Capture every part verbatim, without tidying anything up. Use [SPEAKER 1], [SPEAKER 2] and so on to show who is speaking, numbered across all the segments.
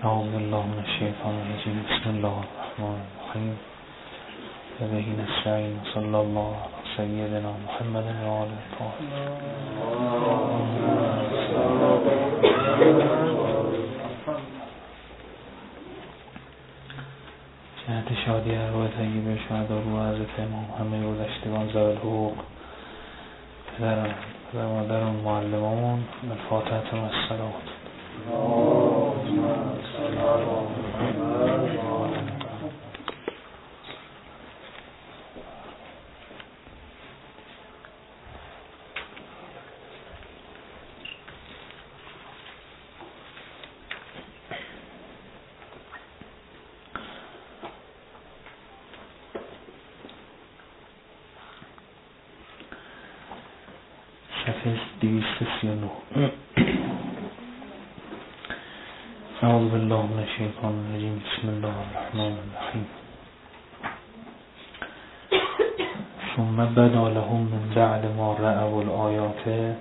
[SPEAKER 1] اعوذ بالله من الشیطان الرجیم. بسم الله الرحمن الرحیم. و به نستعین. صلی الله علی سیدنا محمد و آله الطاهرین. جهت شادی ارواح طیبه شهدا روح حضرت امام همه گذشتگان ذوی الحقوق، پدران، پدر مادران، معلمامون، الفاتحه و الصلوات. صفحه دویست و سی و نه. اعوذ بالله من الشیطان الرجیم. بسم الله الرحمن الرحیم. ثم بدا لهم من بعد ما رأوا الآیات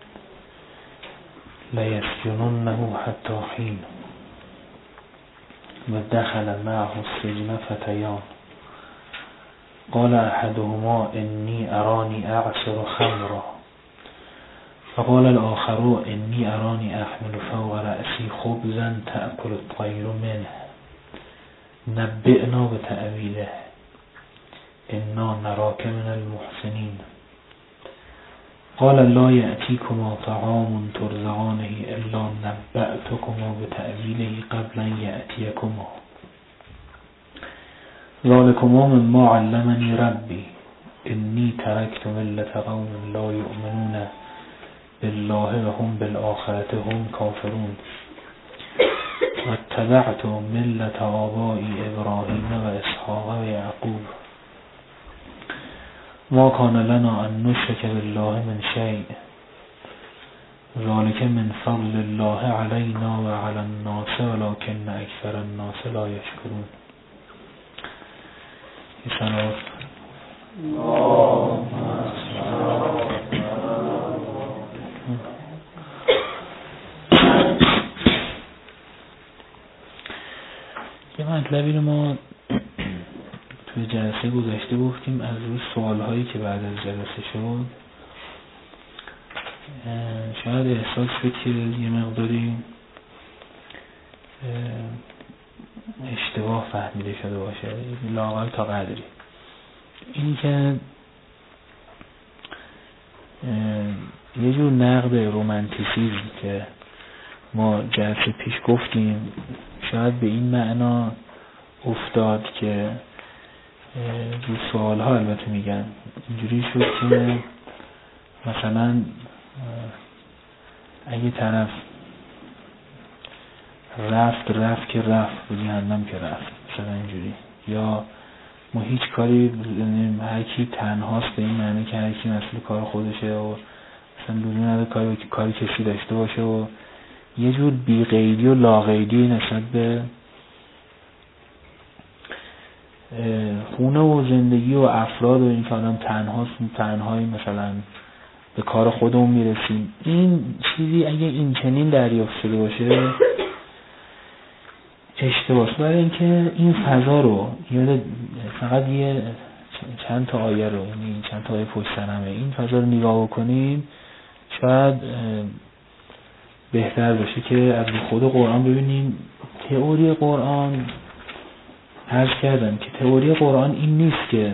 [SPEAKER 1] لیسجننه حتی حین و دخل معه السجن فتیان قال احدهما انی ارانی اعصر خمرا فقال الآخر انی ارانی احمل فوق رأسی خبزا تأکل الطیر منه نبئنا بتأویله انا نراک من المحسنین قال لا یأتیکما طعام ترزقانه الا نبأتکما بتأویله قبل ان یأتیکما ذلکما مما علمنی ربی انی ترکت ملت قوم لا یؤمنون بالله و هم بالآخرة هم کافرون و اتبعت ملت آبائی ابراهیم و اسحاق و یعقوب ما کان لنا ان نشرک بالله من شیء ذلک من فضل الله علینا و علی الناس ولکن اکثر الناس لا یشکرون. سلام یه مطلبی رو ما توی جلسه گذشته گفتیم از روی سوالهایی که بعد از جلسه شد شاید احساس شد که یه مقداری اشتباه فهمیده شده باشه، لااقل تا قدری. این که یه جور نقد رومانتیسیزم که ما جلسه پیش گفتیم شاید به این معنا افتاد که رو سوال ها البته میگن اینجوری شد که مثلا اگه طرف رفت رفت که رفت به جهنم که رفت مثلا اینجوری، یا ما هیچ کاری هر کی تنهاست به این معنی که هر کی مسئول کار خودشه و مثلا لزومی نداره کاری کاری کسی داشته باشه و یه جور بی‌قیدی و لاقیدی نسبت به خونه و زندگی و افراد و این که آدم تنهاست تنهایی مثلا به کار خودمون میرسیم. این چیزی اگه این چنین دریافت شده باشه اشتباهه، برای اینکه این فضا رو یاد فقط یه چند تا آیه رو یعنی چند تا آیه پشت سر همه این فضا رو نگاه بکنیم شاید بهتر باشه که از خود قرآن ببینیم. تئوری قرآن عرض کردم که تئوری قرآن این نیست که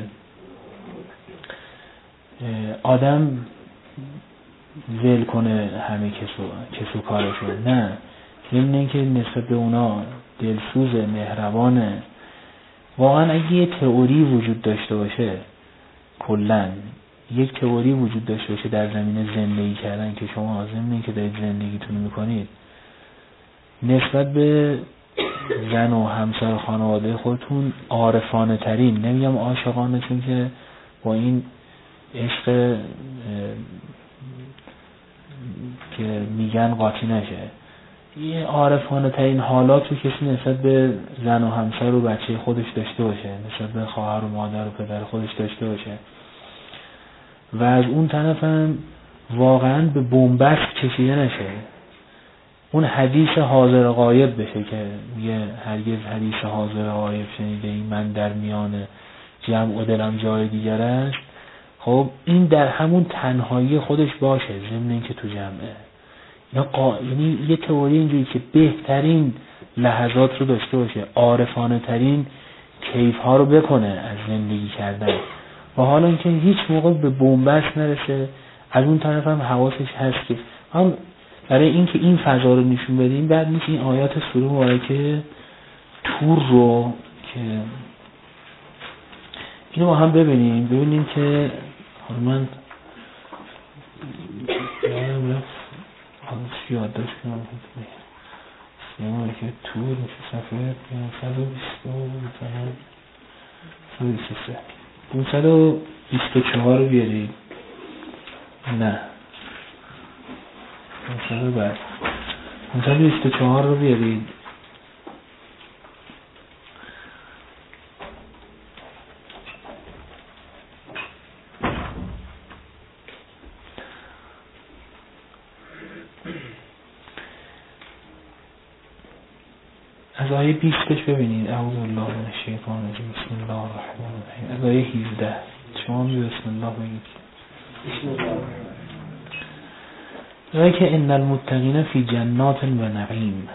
[SPEAKER 1] آدم ول کنه همه کسو کسو کارشو، نه، این که نسبت به اونا دلسوز مهربانه. واقعا اگه یه تئوری وجود داشته باشه، کلن یک تئوری وجود داشته باشه در زمینه زندگی کردن که شما زمینه که دارید زندگیتون میکنید نسبت به زن و همسر و خانواده خودتون عارفانه ترین، نمیگم عاشقانه چون که با این عشق که میگن قاطی نشه، یه عارفانه ترین حالات رو کسی نسبت به زن و همسر و بچه خودش داشته باشه، نسبت به خواهر و مادر و پدر خودش داشته باشه و از اون طرف هم واقعا به بنبست کشیده نشه. اون حدیث حاضر غایب بشه که میگه هرگز حدیث حاضر غایب شنیده ای من در میان جمع و دلم جای دیگر است. خب این در همون تنهایی خودش باشه، ضمن این که تو جمعه. اینا قا... یعنی یه تئوری اینجوری که بهترین لحظات رو داشته باشه، عارفانه ترین کیف ها رو بکنه از زندگی کردن، و حالا اینکه هیچ موقع به بنبست نرسه. از اون طرف هم حواسش هست که هم برای اینکه این فضا رو نشون بدیم، بعد نیست این آیات سوره مبارکه تور رو که اینو با هم ببینیم ببینیم که حالا من یادم رفت حالش یادداشت کنم سیما که تور میشه صفحه پانصد و بیست و سه پانصد و بیست و چهار رو بیارید. نه پانصد بعد پانصد و بیست و چهار رو بیارید. از آیه بیستش ببینید. اعوذ بالله من الشیطان الرجیم بسم الله الرحمن الرحیم. از آیه هجده شما می بسم الله بگید. بسم الله آیه که ان المتقین فی جنات و نعیم.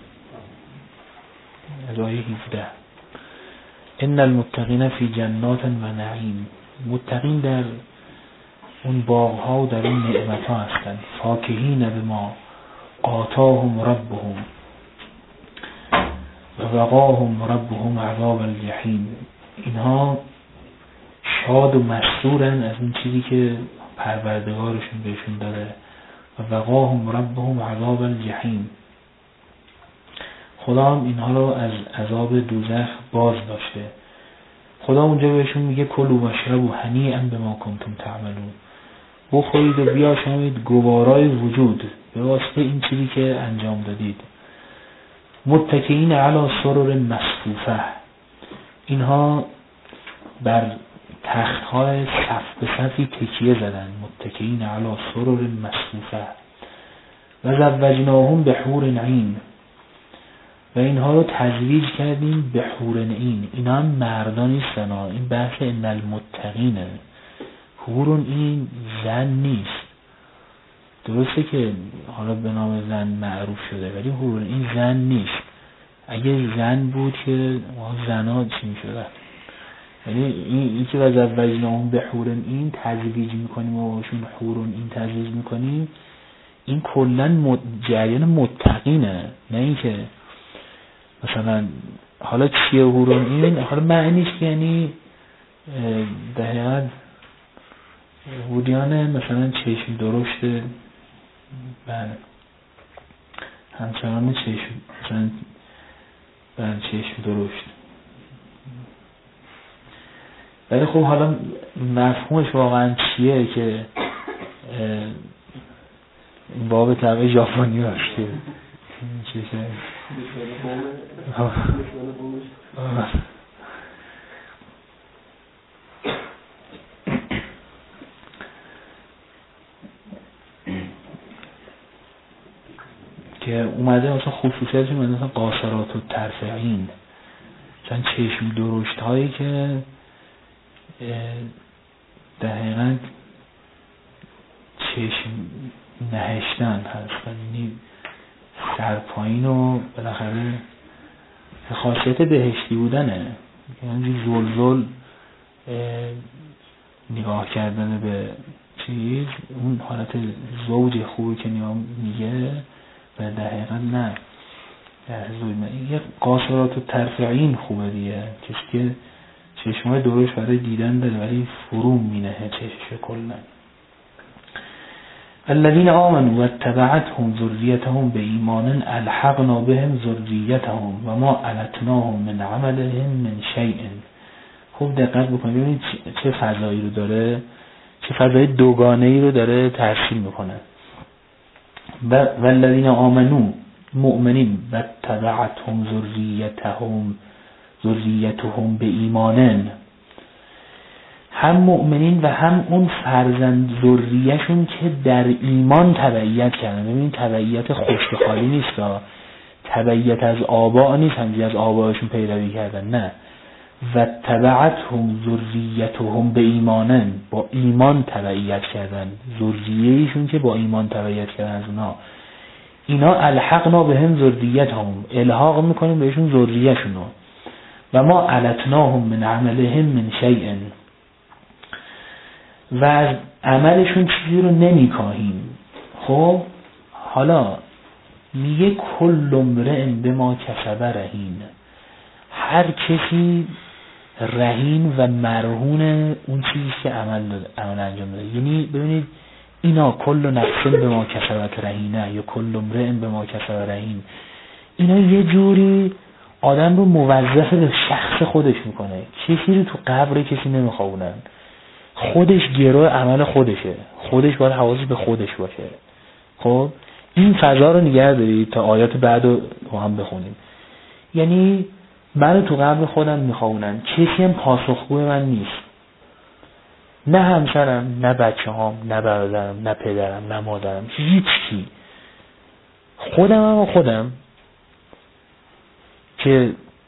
[SPEAKER 1] از آیه هجده ان المتقین فی جنات و نعیم. متقین در اون باغ‌ها و در اون نعمت‌ها هستند. فاکهین بما آتاهم ربهم و وقاهم ربهم عذاب الجحیم. اینها شاد و مسرورن از اون چیزی که پروردگارشون بهشون داده. و وقاهم ربهم عذاب الجحیم. خدا هم اینها رو از عذاب دوزخ باز داشته. خدا اونجا بهشون میگه کلوا واشربوا هنیئا بما کنتم تعملون. بخورید و بیاشامید گوارای وجود به واسطه این چیزی که انجام دادید. متکئین علی سرر مصفوفه. اینها بر تخت‌های صف به صفی تکیه زدن. متکئین علی سرر مصفوفه و زوجناهم بحور عین. و اینها رو تزویج کردیم به حور عین. اینا هم مردان نیستن. این بحث ان المتقینه. حور این زن نیست. درسته که حالا به نام زن معروف شده ولی حور این زن نیست. اگه زن بود که زنا چی میشد؟ یعنی این این که وزوجناهم به حور این تزویج میکنیم و باشون حور این تزویج میکنیم، این کلا مد... جریان متقینه. نه اینکه مثلا حالا چیه حور این؟ حالا معنیش یعنی در حقیقت حوریان مثلا چشم درشت، بله همچنان چشم مثلا بله چشم درشت. ولی خب حالا مفهومش واقعا چیه که این باب طبع ژاپنی هست که چیشه که اومده مثلا خصوصیتش اومده مثلا قاصرات و طرفعین، چون چشم درشت هایی که در حقیقت چشم نهشتن هستن، یعنی سرپایین و بالاخره خاصیت بهشتی بودنه، یعنی زلزل نگاه کردن به چیز، اون حالت زوج خوبی که نگاه میگه و در حقیقت نه در ظلمه. این یه قاصرات و طرفعین خوبه دیگه، کسی که چشمای درشت برای دیدن داره ولی فرو مینه چشمش کلا. الذين آمنوا واتبعتهم ذريتهم بإيمان الحقنا بهم ذريتهم وما علتناهم من عملهم من شيء. خوب دقت بکنید ببینید چه فضایی رو داره، چه فضای دوگانه‌ای رو داره ترسیم میکنه. و والذین آمنوا مؤمنین واتبعتهم ذریتهم ذریتهم بإیمان. هم مؤمنین و هم اون فرزند ذریه‌شون که در ایمان تبعیت کردن. ببین تبعیت خشک خالی نیست، تبعیت از آبا نیست، همجی از آبایشون پیروی کردن، نه. و تبعتهم ذریتهم به ایمانن، با ایمان تبعیت کردن، ذریه‌شون که با ایمان تبعیت کردن از اونا. اینا الحقنا بهم ذریتهم، الحاق میکنیم بهشون ذریه‌شونو. و ما علتناهم من عملهم من شیء، و از عملشون چیزی رو نمیکاهیم. خب حالا میگه کل امرئ بما کسب رهین، هر کسی رهین و مرهون اون چیزی که عمل عمل انجام داده. یعنی ببینید اینا کل نفس بما کسبت رهینه یا کل امرئ بما کسب رهین، اینا یه جوری آدم رو موظف به شخص خودش میکنه. کسی رو تو قبر کسی نمیخوابونن، خودش گروه عمل خودشه، خودش باید حواسش به خودش باشه. خب این فضا رو نگه دارید تا آیات بعد رو هم بخونیم. یعنی من تو قبر خودم میخوابونم، کسی هم پاسخگوی من نیست، نه همسرم، نه بچه هام، نه برادرم، نه پدرم، نه مادرم، هیچ کی. خودم هم و خودم که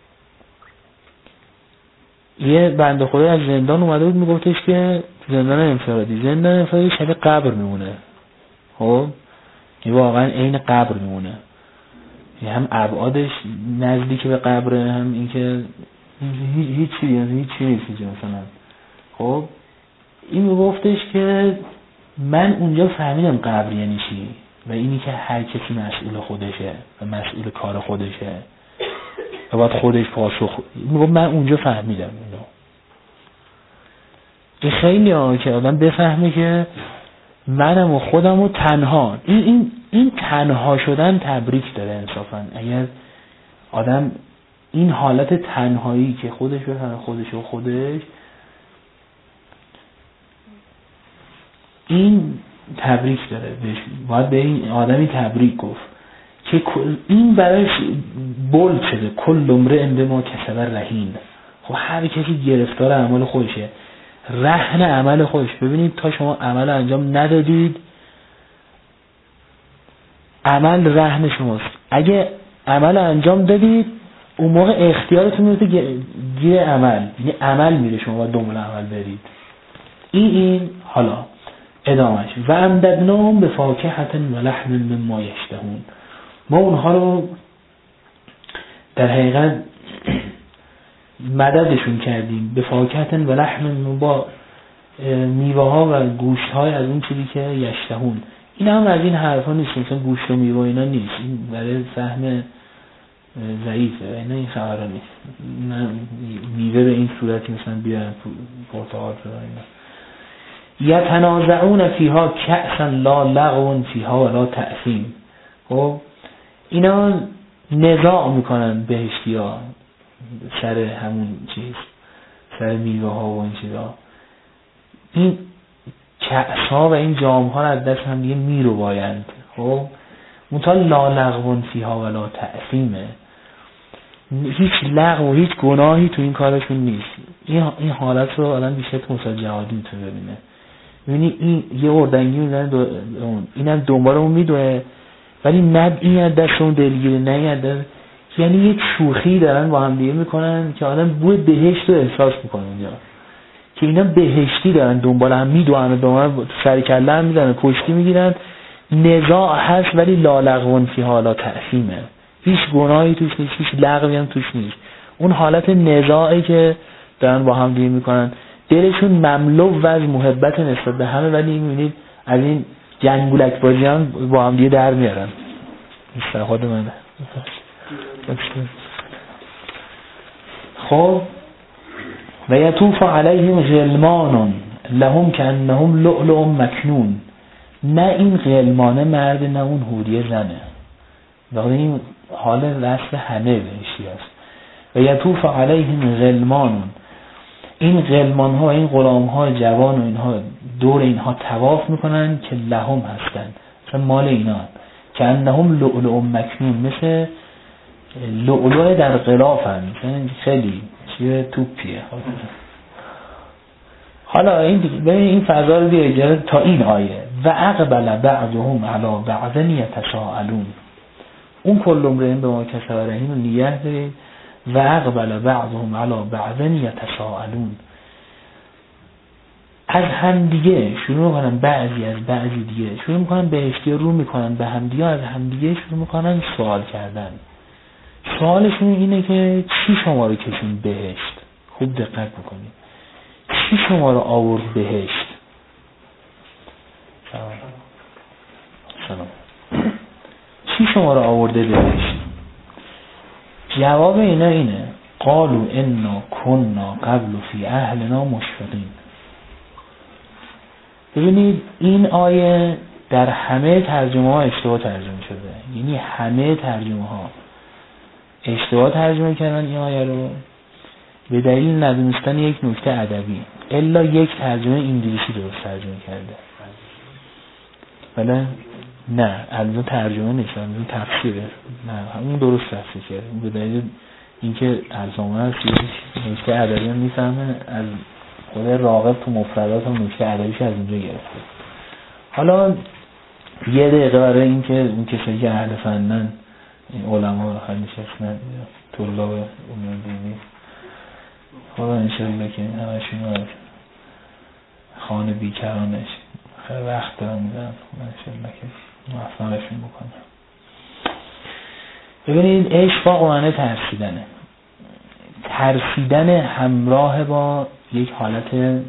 [SPEAKER 1] یه بنده خدای از زندان اومده بود میگفتش که زندان انفرادی، زندان انفرادی شبیه قبر میمونه. خب یه واقعا عین قبر میمونه، هم ابعادش نزدیک به قبره، هم اینکه هیچ چیزی هیچ چیزی نیست مثلا. خب این میگفتش که من اونجا فهمیدم قبر یعنی چی و اینی که هر کسی مسئول خودشه و مسئول کار خودشه و باید خودش پاسخ. میگم من اونجا فهمیدم اینو. این خیلی ها که آدم بفهمه که منم و خودم و تنها، این این این تنها شدن تبریک داره انصافا. اگر آدم این حالت تنهایی که خودش بفهمه خودش و خودش، این تبریک داره بهش، باید به این آدمی تبریک گفت که این برایش بولد شده. کل امرئ بما کسب رهین. خب هر کسی گرفتار عمل خودشه، رهن عمل خودش. ببینید تا شما عمل انجام ندادید، عمل رهن شماست. اگه عمل انجام دادید اون موقع اختیارتون میفته گیر عمل، یعنی عمل میره، شما باید دنبال عمل برید. این این حالا ادامهش و امددناهم بفاکهة و لحم مما یشتهون، ما اونها رو در حقیقت مددشون کردیم به فاکهة و لحم، با میوه ها و گوشت های از اون چیزی که یشتهون. این هم از این حرفا نیست، مثلا گوشت و میوه اینا نیست، این برای فهم ضعیفه، اینا این خبرها نیست. میوه به این صورتی مثلا بیارن پرتقال شده اینا. یتنازعون فیها کأسا لا لغو فیها ولا تأثیم. خب اینا نزاع میکنن بهشتی‌ها سر همون چیز، سر میوه ها و این چیزا. این کأس ها و این جام ها از دست هم دیگه میرو بایند. خب منتها لا لغو فیها ولا تأثیمه، هیچ لغو و هیچ گناهی تو این کارشون نیست. این این حالت رو آدم بیشتر تو مسائل جهادی میتونه ببینه. یعنی این یه اردنگی میزنه دو... اینم دنبال اون میدوه، ولی نه این از دست اون دلگیره، نه این از دست، یعنی یک شوخی دارن با هم دیگه میکنن که آدم بوی بهشت رو احساس میکنه اونجا، که اینا بهشتی دارن دنبال هم میدوئن، دنبال سر کله هم میزنن، کشتی میگیرن. نزاع هست ولی لا لغو فیها لا تأثیمه، هیچ گناهی توش نیست، هیچ لغوی هم توش نیست. اون حالت نزاعی که دارن با هم دیگه میکنن، دلشون مملو و از محبت نسبت به همه، ولی میبینید از این جنگولک بازی هم با هم دیگه در میارن. استفاده منه. خب و یطوف علیهم غلمان لهم کانهم لؤلؤ مکنون. نه این غلمانه مرد، نه اون حوریه زنه، واقعا این حال رسل همه بهشتی است. و یطوف علیهم غلمان، این غلمان ها، این غلام ها جوان و اینها دور اینها طواف میکنن که لهم هستن، مثلا مال اینا، که انهم لؤلؤ مکنون، مثل لؤلؤ در غلاف هم، خیلی چیه توپیه. حالا این ببین این فضا رو دیگه تا این آیه و اقبل بعضهم علی بعض یتساءلون، اون کل امرئ بما کسب رهین رو نگه دارید. و اقبل بعضهم علی بعض یتساءلون، از هم دیگه شروع میکنن، بعضی از بعضی دیگه شروع میکنن بهشتی رو میکنن به هم دیگه، از هم دیگه شروع میکنن سوال کردن. سوالشون اینه که چی شما رو کشون بهشت؟ خوب دقت بکنید، چی شما رو آورد بهشت؟ سلام سلام چی شما رو آورده بهشت؟ جواب اینا اینه قالوا انا كنا قبل فی اهلنا مشفقین. ببینید این آیه در همه ترجمه ها اشتباه ترجمه شده، یعنی همه ترجمه ها اشتباه ترجمه کردن این آیه رو به دلیل ندونستن یک نکته ادبی. الا یک ترجمه انگلیسی درست ترجمه کرده، بله نه الان ترجمه نیست، الان تفسیره، نه اون درست تفسیر کرده. به دلیل اینکه الزاما هست نکته ادبی هم میفهمه، از خود راغب تو مفردات هم نکته ادبیش از اونجا گرفته. حالا یه دقیقه برای اینکه اون کسایی که اهل فنن، علما همیشه اسمن طلاب علوم دینی، خدا انشاءالله که همشون رو خانه بیکرانش خیلی وقت دارم میدن، انشاءالله که موفقشون بکنم. ببینید اشفاق معنی ترسیدنه، ترسیدن همراه با یک حالت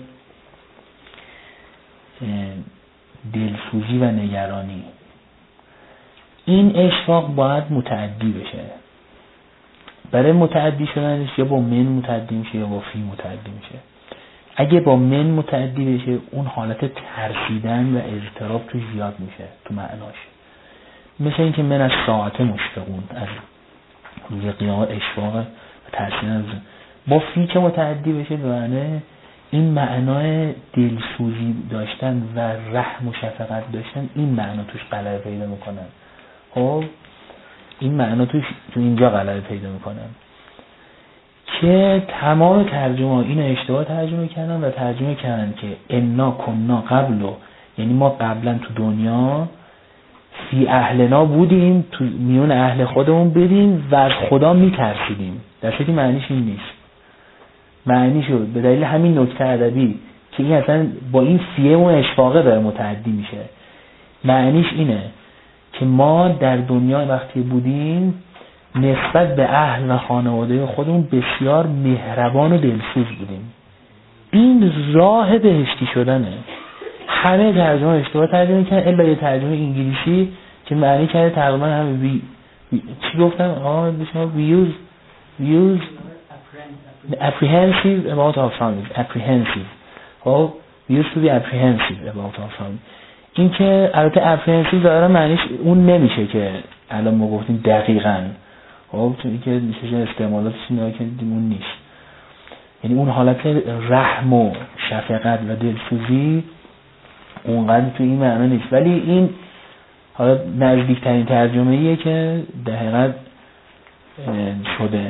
[SPEAKER 1] دلسوزی و نگرانی. این اشفاق باید متعدی بشه. برای متعدی شدنش یا با من متعدی میشه یا با فی متعدی میشه. اگه با من متعدی بشه اون حالت ترسیدن و اضطراب توش زیاد میشه تو معناش. مثل اینکه من از ساعت مشفقون، از روز قیامت اشفاق و ترسیدن. با فی که متعدی بشه به معنی این معنای دلسوزی داشتن و رحم و شفقت داشتن، این معنا توش غلبه پیدا میکنن. خب این معنا توش تو اینجا غلبه پیدا میکنن که تمام ترجمه اینو اشتباه ترجمه کردن و ترجمه کردن که انا کنا قبلو، یعنی ما قبلا تو دنیا فی اهلنا بودیم، تو میون اهل خودمون بودیم و از خدا میترسیدیم. در صورتی معنیش این نیست. معنیش رو به دلیل همین نکته ادبی که این اصلا با این فیه و اشفاقه داره متعدی میشه، معنیش اینه که ما در دنیا وقتی بودیم نسبت به اهل و خانواده خودمون بسیار مهربان و دلسوز بودیم. این راه بهشتی شدنه. همه ترجمه اشتباه ترجمه کردن الا یه ترجمه انگلیسی که معنی کرده تقریبا همه بی... بی... چی گفتم؟ آه شما we use we use apprehensive about our family. apprehensive خب we used to be apprehensive about our family. این که البته apprehensive داره معنیش اون نمیشه که الان ما گفتیم دقیقاً، خب چون که میشه استعمالاتش نگاه کردیم اون نیست. یعنی اون حالت رحم و شفقت و دلسوزی اونقدر تو این معنی نیست، ولی این حالا نزدیکترین ترجمه ایه که در حقیقت شده.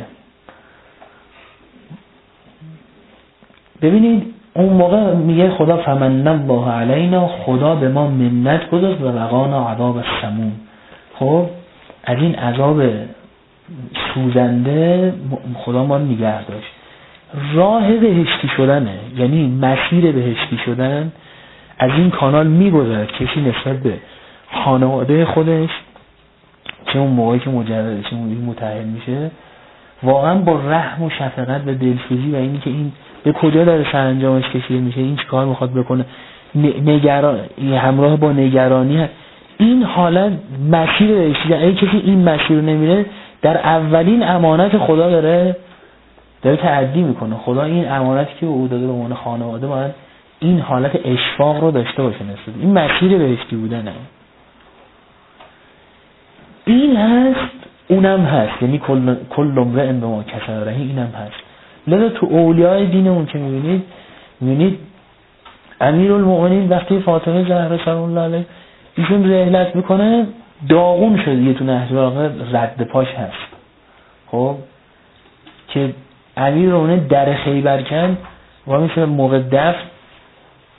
[SPEAKER 1] ببینید اون موقع میگه خدا فمن الله علینا، خدا به ما منت گذاشت و وقانا عذاب السموم. خب از این عذاب سوزنده خدا ما نگه داشت. راه بهشتی شدنه، یعنی مسیر بهشتی شدن از این کانال میگذره. کسی نسبت به خانواده خودش چه اون موقعی که مجرد چه اون متأهل میشه واقعا با رحم و شفقت و دلسوزی و اینی که این به کجا داره سرانجامش کشیده میشه، این چه کار میخواد بکنه، نگران، همراه با نگرانی هست. این حالت مسیر بهشتی. اگه کسی این مسیر رو نمیره در اولین امانت خدا داره داره تعدی میکنه. خدا این امانتی که به او داده به عنوان خانواده باید این حالت اشفاق رو داشته باشه نسبت. این مسیر بهشتی بودنه. این هست اونم هست، یعنی کل کل امرئ بما کسب رهین، اینم هست. لذا تو اولیای دینمون که میبینید میبینید امیرالمؤمنین وقتی فاطمه زهرا سلام الله علیها ایشون رحلت میکنه داغون شده یه تو نهج البلاغه رد پاش هست. خب که امیرالمؤمنین در خیبر کن و میشه موقع دفن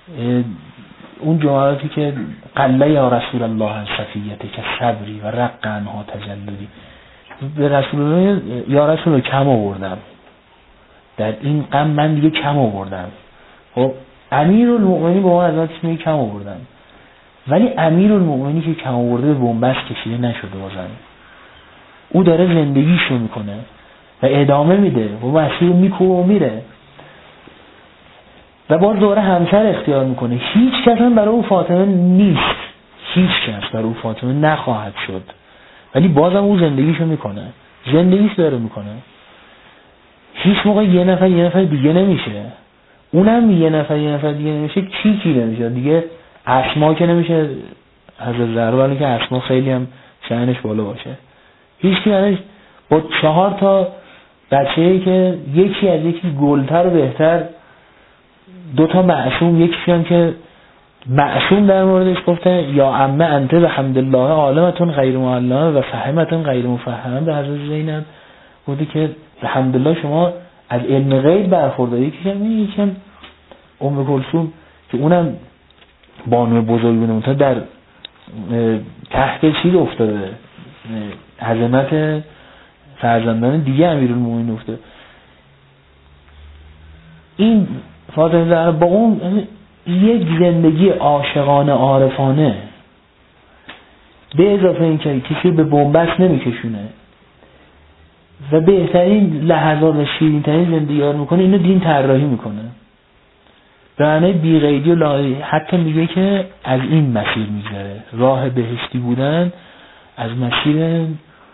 [SPEAKER 1] اون جملاتی که قله یا رسول الله عن صفیته که صبری و رق عنها تجلدی، به رسول الله یا رسول الله کم آوردم، در این غم من دیگه کم آوردم. خب امیرالمؤمنین با من حضرت میگه کم آوردم، ولی امیرالمؤمنین که کم آورده به بنبست کشیده نشده بازن، او داره زندگیشو میکنه و ادامه میده و مسیر میکوه و میره و باز دوره همسر اختیار میکنه. هیچ کس هم برای او فاطمه نیست، هیچ کس برای او فاطمه نخواهد شد، ولی بازم او زندگیشو میکنه، زندگیش داره میکنه. هیچ موقع یه نفر یه نفر دیگه نمیشه، اونم یه نفر یه نفر دیگه نمیشه، کی کی نمیشه دیگه. اسما که نمیشه حضرت زهرا، ولی که اسما خیلی هم شأنش بالا باشه. هیچ کی یعنی با چهار تا بچه‌ای که یکی از یکی گلتر و بهتر، دو تا معصوم، یکی هم که معصوم در موردش گفته یا عمه انت به حمدالله عالمتون غیر معلمه و فهمتون غیر مفهمه. به حضرت زینب گفته که به حمدالله شما از علم غیب برخورداری. یکی هم یکی هم ام کلثوم که اونم بانو بزرگی بوده در تحت چیز افتاده، عظمت فرزندان دیگه امیرالمومنین افتاده. این فاطمه زهرا با اون یک زندگی عاشقانه عارفانه، به اضافه این که کسی به بنبست نمیکشونه و بهترین لحظات و شیرین ترین زندگی رو میکنه، اینو دین طراحی میکنه به معنی بی قیدی و لا. حتی میگه که از این مسیر میگذره، راه بهشتی بودن از مسیر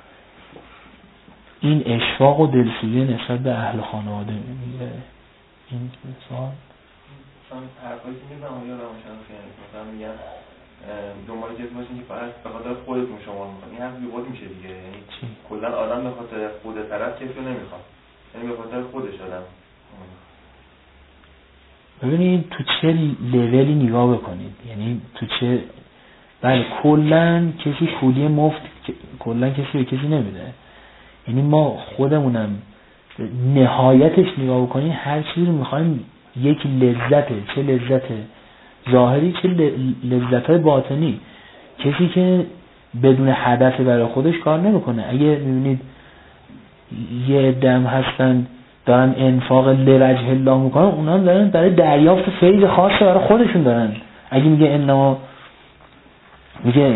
[SPEAKER 1] این اشفاق و دلسوزی نسبت به اهل خانواده میگذره. این مثال
[SPEAKER 2] مثلا حرفایی که میزنم یا روانشناسی خیلی مثلا میگن دنبال کسی باشین که فقط به خاطر خودتون شما میخواد. این هم بیخود میشه دیگه، یعنی کلا آدم به خاطر خود طرف کسی رو نمیخواد، یعنی به خاطر خودش آدم.
[SPEAKER 1] ببینید تو چه لولی نگاه بکنید، یعنی تو چه، بله کلا کسی پولی مفت کلا کسی به کسی نمیده، یعنی ما خودمونم نهایتش نگاه بکنیم هر چیزی رو میخوایم یک لذته، چه لذت ظاهری چه لذت‌های باطنی. کسی که بدون هدف برای خودش کار نمیکنه. اگه میبینید یه دم هستن دارن انفاق لوجه الله میکنن، اونا هم دارن برای دریافت فیض خاص برای خودشون دارن. اگه میگه انما میگه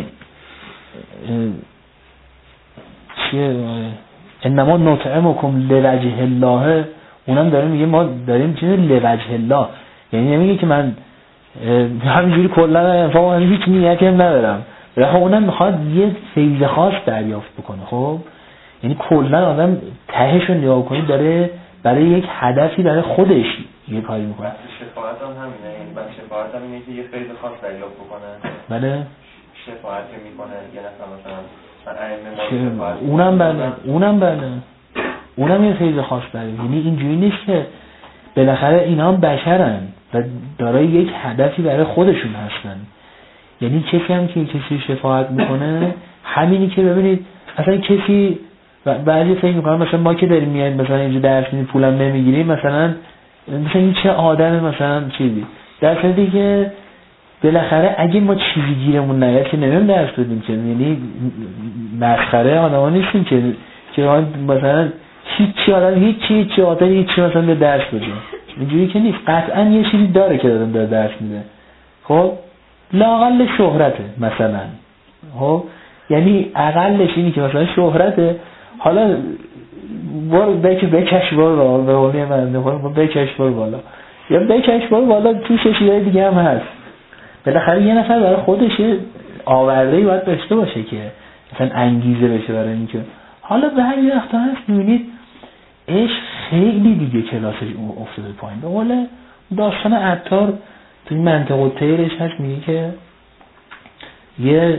[SPEAKER 1] چیه انما نطعمکم لوجه الله، اونم داره میگه ما داریم چیز لوجه الله، یعنی نمیگه که من همینجوری کلا انفاق من هیچ نیتی هم ندارم، راه اونم میخواد یه فیض خاص دریافت بکنه. خب یعنی کلا آدم تهش رو نگاه کنید داره برای یک هدفی برای خودش یه کاری میکنه.
[SPEAKER 2] شفاعت هم همینه، یعنی بعد شفاعت هم اینه که یه فیض خاص دریافت بکنه.
[SPEAKER 1] بله
[SPEAKER 2] شفاعت میکنه یه نفر مثلا ش...
[SPEAKER 1] اونم بله اونم بله اونم یه فیض خاص داره. یعنی اینجوری نیست که بالاخره اینا هم بشرن و دارای یک هدفی برای خودشون هستن. یعنی کسی هم که کسی شفاعت میکنه همینی که ببینید اصلا کسی بعضی فکر میکنن مثلا ما که داریم میایم مثلا اینجا درس میدیم پولم نمیگیریم، مثلا مثلا این چه آدم مثلا چیزی، در صورتی که بالاخره اگه ما چیزی گیرمون نیاد که نمیم درس بدیم که، یعنی مسخره آدما نیستیم که که مثلا هیچی آدم هیچی هیچی آدم هیچی مثلا به درس بدیم، اینجوری که نیست. قطعا یه چیزی داره که دادم داره درس میده. خب لااقل شهرته مثلا، خب یعنی اقلش اینی که مثلا شهرته، حالا بار بک بکش بار بالا به قولی من نخورم بکش بار بالا یا بکش بار بالا تو چیزای دیگه هم هست. بالاخره یه نفر برای خودش آورده‌ای باید داشته باشه که مثلا انگیزه بشه برای اینکه حالا به هر وقتا هست میبینید عشق خیلی دیگه کلاسش افتاده پایین. به قول داستان عطار تو این منطق و تیرش هست میگه که یه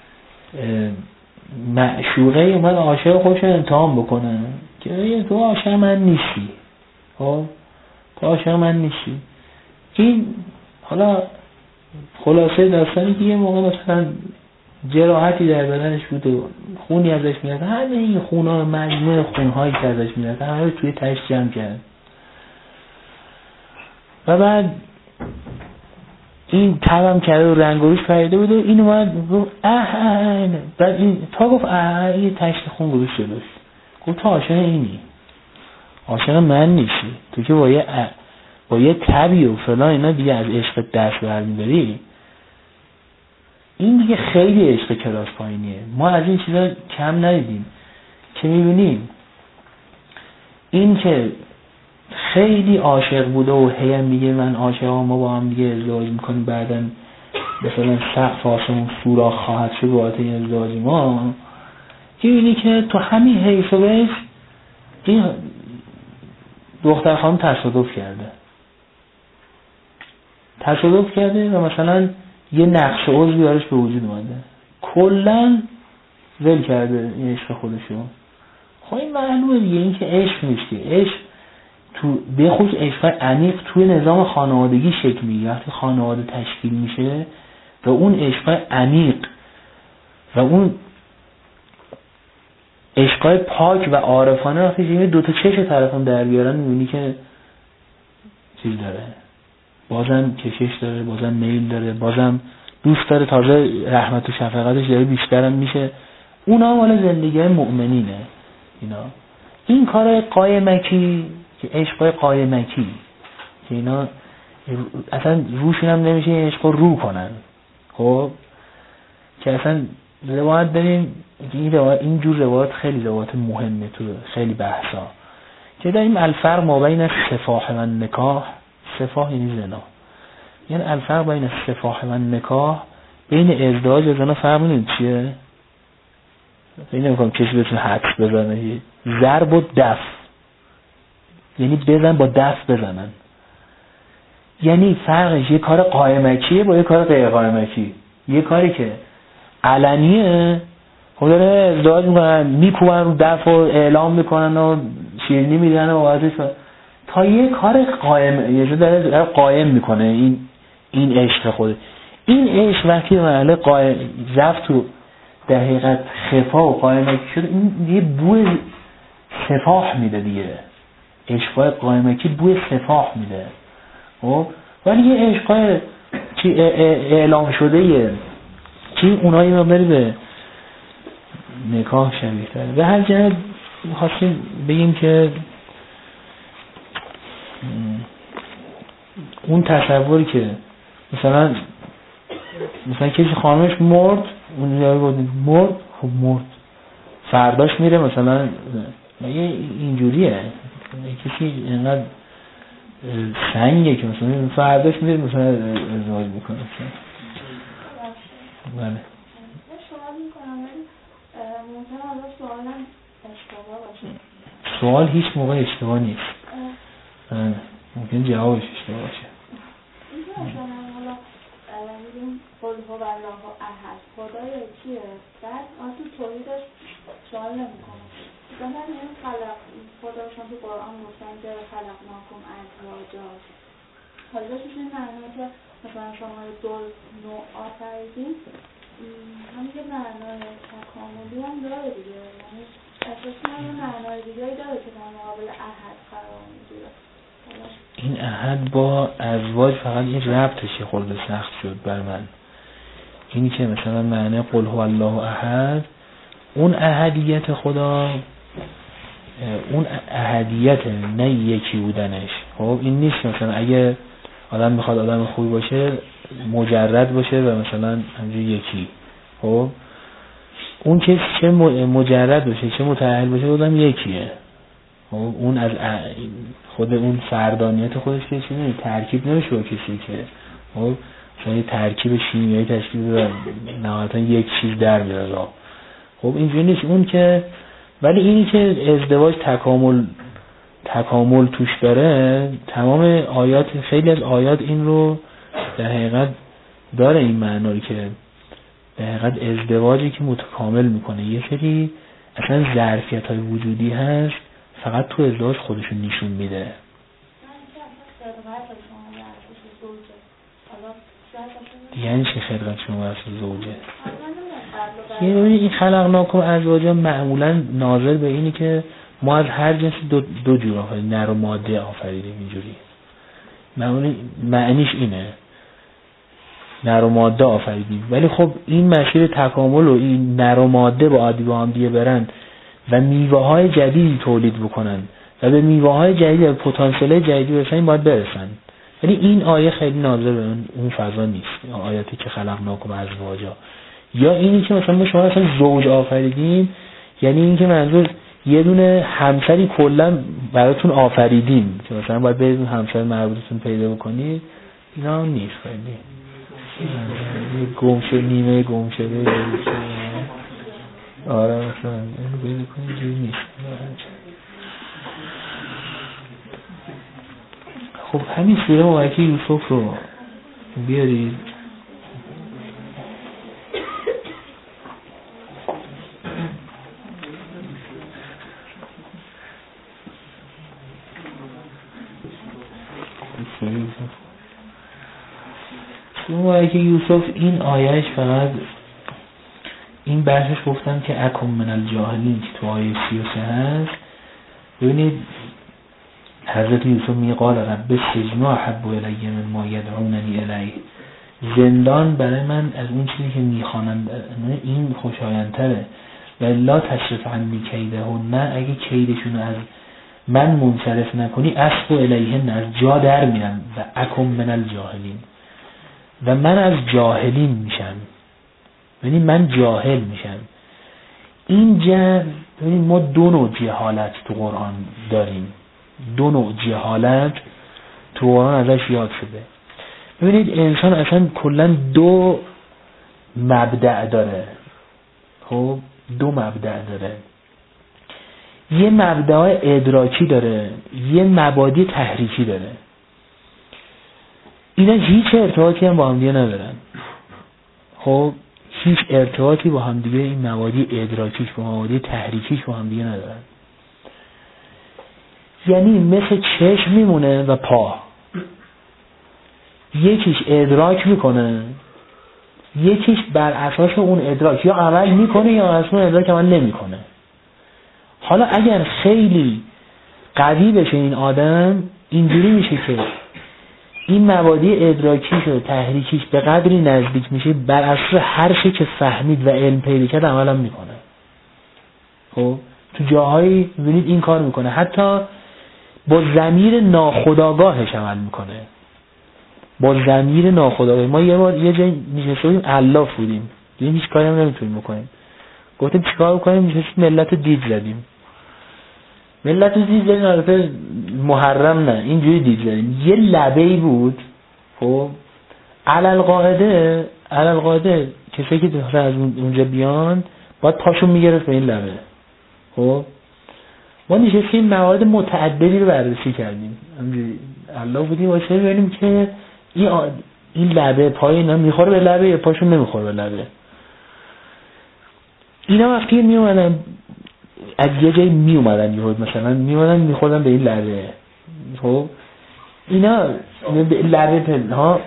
[SPEAKER 1] معشوقه اومد عاشق خودش رو امتحان بکنه که یه تو عاشق من نیستی، خب تو عاشق من نیستی. این حالا خلاصه داستانی که یه موقع مثلا جراحتی در بدنش بود و خونی ازش میاد، همه این خونها مجموعه خونهایی که ازش میاد همه رو توی تش جمع کرد و بعد این تبم کرده و رنگ و روش پریده بود و این اومد گفت اه اه بعد این تا گفت اه یه تشت خون گروش جلوش گفت تو عاشق اینی، عاشق من نیستی، تو که با یه با یه تبی و فلان اینا دیگه از عشق دست برمیداری. این دیگه خیلی عشق کلاس پایینیه. ما از این چیزا کم ندیدیم که میبینیم این که خیلی عاشق بوده و هی میگه من عاشقم، ما با هم دیگه ازدواج میکنیم، بعداً مثلا سقف آسمون سوراخ خواهد شد بابت این ازدواج ما، میبینی که تو همین حیث و بهش این دختر خانم تصادف کرده تصادف کرده و مثلا یه نقش عضوی براش به وجود اومده، کلا ول کرده این عشق خودشو. خب این معلومه دیگه، این که عشق نیست که عشق تو به خصوص عشق عمیق توی نظام خانوادگی شکل میگیره. وقتی خانواده تشکیل میشه و اون عشق عمیق و اون عشقای پاک و عارفانه وقتی دو تا چش طرفم در بیارن میبینی که چیز داره، بازم کشش داره، بازم میل داره، بازم دوست داره، تازه رحمت و شفقتش داره بیشترم میشه. اونا مال زندگی مؤمنینه. اینا این کار قایمکی که عشق قایمکی که اینا اصلا روشون هم نمیشه این عشق رو کنن. خب که اصلا روایت داریم این روایت اینجور روایت خیلی روایت مهمه تو خیلی بحثا که داریم الفرق ما بین سفاح و نکاح. سفاح یعنی زنا، یعنی الفرق بین سفاح و نکاح، بین ازدواج و زنا فرق می‌کنید چیه؟ این نمی‌کنم کسی بتونه حدس بزنه. ضرب و دف یعنی بزن با دف بزنن، یعنی فرقش یه کار قائمکیه با یه کار غیر قائمکی. یه کاری که علنیه خب داره ازدواج میکنن، میکوبن رو دف و اعلام میکنن و شیرینی میدن و واسه تا یه کار قائم، یه جور داره قائم میکنه این این عشق خود. این عشق وقتی محله قائم رفت تو در حقیقت خفا و قائمکی شد، این یه بوی سفاح میده دیگه. عشقای قائمکی بوی سفاح میده. خب ولی یه عشقای چی اعلام شده یه چی اونایی مبنی به نکاح شبیه تره. به هر جهت خواستیم بگیم که اون تصوری که مثلا مثلا کسی خانمش مرد، اون جایی بود مرد، خب مرد فرداش میره مثلا مگه اینجوریه؟ کسی اینقدر سنگه که مثلا فرداش میره مثلا ازدواج میکنه. بله
[SPEAKER 3] سوال میکنم ولی ممکنه حالا سوالم اشتباه باشه.
[SPEAKER 1] سوال هیچ موقع اشتباه نیست، ممکن جوابش اشتباه باشه.
[SPEAKER 3] اینکه مثلا حالا میگیم قل هو الله احد، خدای کیه؟ بعد ما تو توحیدش سوال نمیکنم. مثلا این خلق خداشون تو قرآن گفتن که خلقناکم ازواجا، حالا چیزی معنی که مثلا شما دو نوع آفریدین هم که معنای تکاملی هم داره دیگه، یعنی اساسا هم معنای دیگه داره که در مقابل احد قرار میگیره.
[SPEAKER 1] این احد با ازواج فقط این ربطش خورده سخت شد بر من. اینی که مثلا معنی قل هو الله احد، اون احدیت خدا، اون احدیت نه یکی بودنش. خب این نیست مثلا اگه آدم میخواد آدم خوبی باشه مجرد باشه و مثلا همجوری یکی، خب اون که چه مجرد باشه چه متأهل باشه آدم یکیه. خب اون از خود اون فردانیت خودش که چیزی ترکیب نمیشه با کسی که خب مثلا یه ترکیب شیمیایی تشکیل بده نهایتا یک چیز در بیاره. خب اینجوری نیست اون که، ولی اینی که ازدواج تکامل تکامل توش داره، تمام آیات خیلی از آیات این رو در حقیقت داره، این معنی که در حقیقت ازدواجی که متکامل میکنه. یه سری اصلا ظرفیت های وجودی هست فقط تو ازدواج خودشون نشون میده. یعنی چه خلقت شما از زوجه؟ یعنی این خلقناکم ازواجا معمولا ناظر به اینی که ما از هر جنسی دو, دو جور آفریدیم، نر و ماده آفریدیم. اینجوری معمولا معنیش اینه. نر و ماده آفریدیم. ولی خب این مسیر تکامل و این نر و ماده با عادی با هم دیگه برن و میوه های جدیدی تولید بکنن و به میوه های جدید و پتانسیل جدیدی برسن، این باید برسن. ولی این آیه خیلی ناظر به اون فضا نیست. آیاتی که خلقناکم ازواجا، یا اینی که مثلا ما شما اصلا زوج آفریدیم، یعنی این که منظور یه دونه همسری کلا براتون آفریدیم که مثلا باید برید همسر مربوطتون پیدا بکنید، اینا هم نیست. خیلی گم شده، نیمه گم شده. آره مثلا اینو پیدا کنید جوری نیست. خب همین سوره مبارکه یوسف رو بیارید. سوره مبارکه یوسف این آیهش فقط این بحثش گفتم که اکم من الجاهلین که تو آیه سی و سه هست. ببینید حضرت یوسف میگه قال رب السجن احب الی من ما یدعوننی الیه، زندان برای من از اون چیزی که میخوانند این خوشایندتره. و لا تصرف عنی کیدهن، اگه کیدشون از من منصرف نکنی اسب الیهن، از جا در میرم. و اکم من الجاهلین، و من از جاهلین میشم، یعنی من جاهل میشم. این جهل، ببینید ما دو نوع جهالت تو قرآن داریم، دو نوع جهالت تو قرآن ازش یاد شده. ببینید انسان اصلا کلا دو مبدأ داره. خب دو مبدأ داره، یه مبدأ ادراکی داره، یه مبادی تحریکی داره. اینا هیچ ارتباطی هم با هم دیگه ندارن. خب هیچ ارتباطی با هم دیگه این مبادی ادراکیش با مبادی تحریکیش با هم دیگه ندارن. یعنی مثل چشم میمونه و پا، یکیش ادراک میکنه، یکیش بر اساس اون ادراک یا عمل میکنه یا اساس اون ادراک عمل نمیکنه. حالا اگر خیلی قوی بشه این آدم، اینجوری میشه که این مبادی ادراکیش و تحریکیش به قدری نزدیک میشه بر اساس هر چی که فهمید و علم پیدا کرد عمل هم میکنه. خب تو جاهایی میبینید این کار میکنه، حتی با ضمیر ناخودآگاهش عمل میکنه. با ضمیر ناخودآگاه. ما یه بار یه جایی نشسته بودیم الاف بودیم، دیگه هیچ کاری هم نمیتونیم بکنیم. گفتیم چیکار بکنیم؟ نشستیم ملت رو دید زدیم. ملت رو دید زدیم، البته محرم نه، اینجوری دید زدیم. یه لبه‌ای بود. خب علل قاعده علل قاعده کسی که داره از اونجا بیان باید پاشون میگرفت به این لبه. خب ما نشستیم موارد متعددی رو بررسی کردیم. همینجوری الله بودیم واسه ببینیم که این آ... این لبه پای اینا میخوره به لبه یا پاشون نمیخوره به لبه. اینا وقتی می اومدن از یه جایی می اومدن یهود مثلا می اومدن میخوردن به این لبه. خب اینا لبه پل ها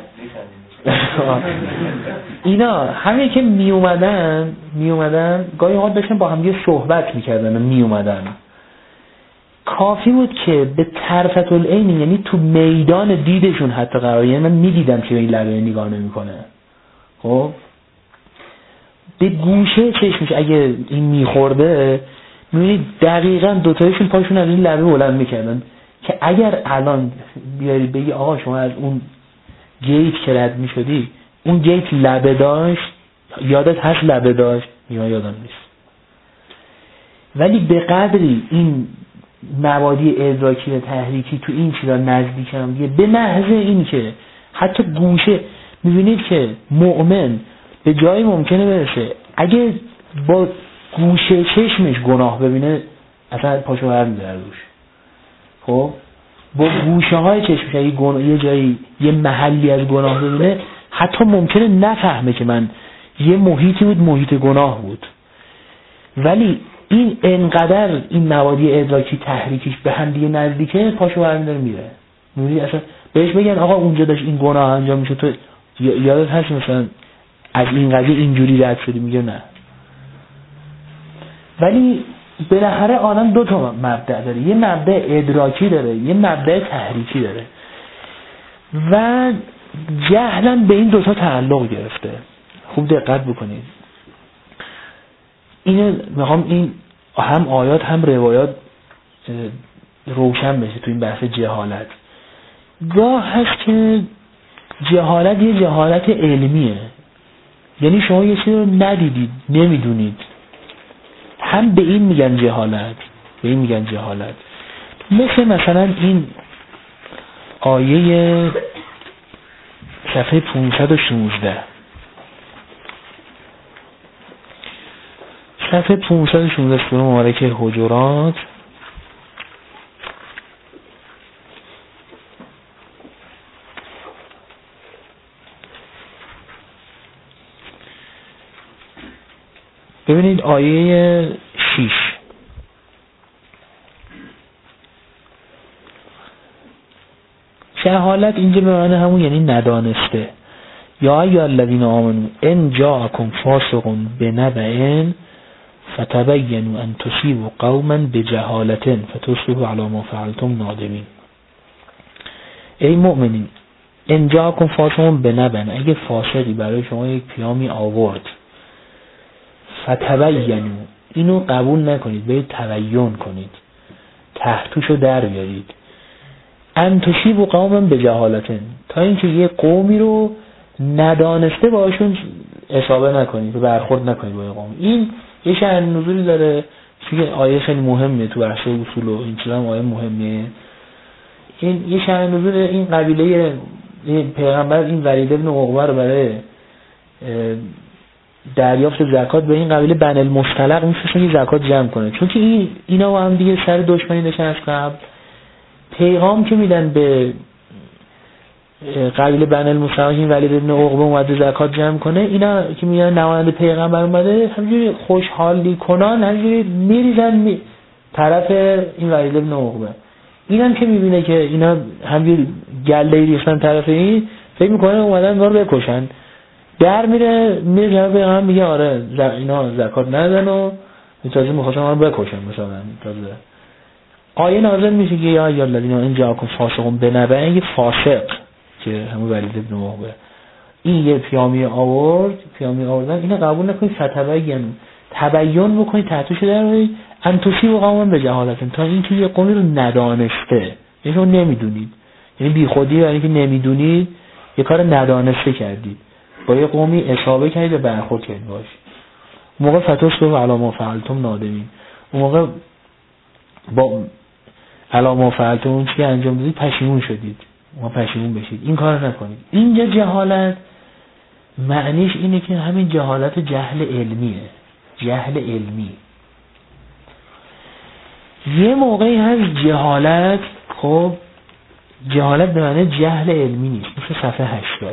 [SPEAKER 1] اینا همه که می اومدن می اومدن گاهی اوقات داشتن با هم یه صحبت میکردن و می اومدن. کافی بود که به طرفت العین، یعنی تو میدان دیدشون حتی قرار، یعنی من میدیدم که به این لبه نگاه نمیکنه. خب به گوشه چشمش اگه این میخورده میبینید دقیقاً دوتایشون پاشون از این لبه بلند میکردن که اگر الان بیاری بگی آقا شما از اون گیت که رد میشدی اون گیت لبه داشت، یادت هست لبه داشت؟ یا یادم نیست. ولی به قدری این مبادی ادراکی و تحریکی تو این چیزا نزدیک هم دیگه، به محض این که حتی گوشه میبینید که مؤمن به جایی ممکنه برسه اگه با گوشه چشمش گناه ببینه اصلا پاشو برمی‌داره روش. خب با گوشه های چشمش اگه گناه یه جایی یه محلی از گناه ببینه حتی ممکنه نفهمه که من یه محیطی بود محیط گناه بود. ولی این انقدر این موادی ادراکی تحریکیش به هم دیگه نزدیکه پاشو برمی‌داره میره. میگی اصلا بهش بگن آقا اونجا داشت این گناه انجام میشه تو یادت هست مثلا از این قضیه اینجوری رد شدی؟ میگه نه. ولی بالاخره آدم دو تا مبدأ داره، یه مبدأ ادراکی داره، یه مبدأ تحریکی داره. و جهلا به این دوتا تعلق گرفته. خوب دقت بکنید. اینه میخوام این هم آیات هم روایات روشن بشه تو این بحث جهالت. گاه هست که جهالت یه جهالت علمیه، یعنی شما یه چیزی رو ندیدید، نمیدونید، هم به این میگن جهالت، به این میگن جهالت. مثل مثلا این آیه صفحه پانصد و شانزده، صفحه پانصد و شانزده سوره مبارکه حجرات. ببینید آیه شش، جهالت اینجا به معنی همون یعنی ندانسته. یا ایها الذین آمنوا ان جاءکم فاسق بنبأ فتبینوا ان تصیبوا قوما بجهالة فتصبحوا علی ما فعلتم نادمین. ای مؤمنین، ان جاءکم فاسق بنبأ، اگه فاسقی برای شما یک پیامی آورد، فتبینوا، اینو قبول نکنید، باید تبیین کنید، تحتوشو در بیارید. ان تصیبوا قوما بجهالة، تا اینکه یه قومی رو ندانسته باشون اصابه نکنید و برخورد نکنید با این قوم. این یه شأن نزولی داره، چون آیه خیلی مهمه تو بحث اصول و این چیزا، هم آیه مهمه. این یه شأن نزول این قبیله این پیغمبر این ولید بن عقبه رو برای دریافت زکات به این قبیله بنی المصطلق میفرستن که زکات جمع کنه، چون که این اینا با هم دیگه سر دشمنی داشتن از قبل. پیغام که میدن به قبیله بنی المصطلق این ولید ابن عقبه اومده زکات جمع کنه، اینا که میگن نماینده پیغمبر اومده، همینجوری خوشحالی کنان همینجوری میریزن می... طرف این ولید ابن عقبه. اینم که میبینه که اینا همینجوری گله ریختن طرف این، فکر میکنه اومدن ما رو بکشن، در میره میره جناب پیغمبر میگه آره اینا زکات ندن و تازه میخواستن ما رو بکشن مثلا. تازه آیه نازل میشه که یا ایها الذین ان جاءکم فاسق بنبأ، یه فاسق که همون ولید ابن عقبه این یه پیامی آورد، پیامی آوردن، اینو قبول نکنید، فتبین، تبیین بکنید، تحتوش در بیارید، ان تصیبوا قوما بجهالة، تا اینکه یه قومی رو ندانسته، یعنی شما نمیدونید، یعنی بیخودی برای اینکه نمیدونید یه کار ندانسته کردید، با یه قومی اصابه کردید و برخورد کردید باش. اون موقع فتصبحوا علی ما فعلتم نادمین، اون موقع با علی ما فعلتم اون چیزی که انجام دادید پشیمون شدید، ما پشیمون بشید، این کار نکنید. اینجا جهالت معنیش اینه که همین جهالت جهل علمیه، جهل علمی. یه موقعی هست جهالت، خب جهالت به معنی جهل علمی نیست، مثل صفحه هشتاد.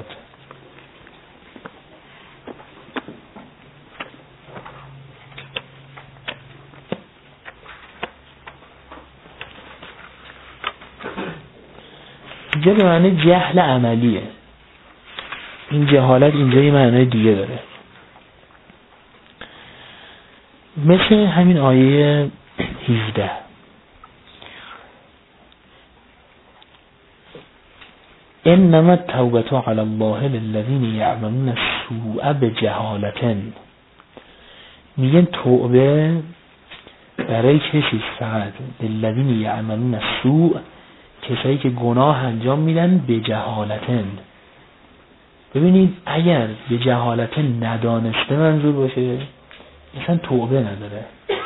[SPEAKER 1] اینجا به معنی جهل عملیه، این جهالت اینجا یه معنی دیگه داره. مثل همین آیه هجده، انما التوبة علی الله للذین یعملون السوء بجهالة، میگن توبه برای کسی فقط للذین یعملون السوء، کسایی که گناه انجام میدن به جهالتن. ببینید اگر به جهالتن ندانسته منظور باشه اصلا توبه نداره.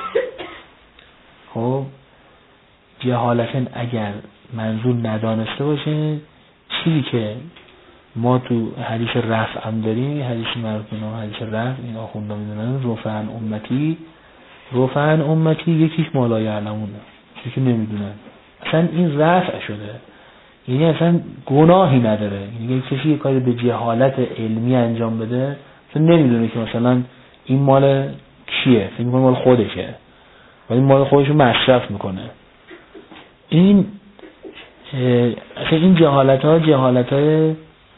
[SPEAKER 1] خب جهالتن اگر منظور ندانسته باشه، چیزی که ما تو حدیث رفع هم داریم، حدیث معروف به نام حدیث رفع، این آخوندا میدونن، رفعن امتی، رفعن امتی یکیش مالا یعلمونه، چیزی که نمیدونن، اصلا این رفع شده، یعنی اصلا گناهی نداره. یعنی کسی یک کاری به جهالت علمی انجام بده، اصلا نمیدونه که مثلا این مال کیه، فکر میکنه مال خودشه، ولی مال خودشو مصرف میکنه. این اصلا این جهالت ها جهالت های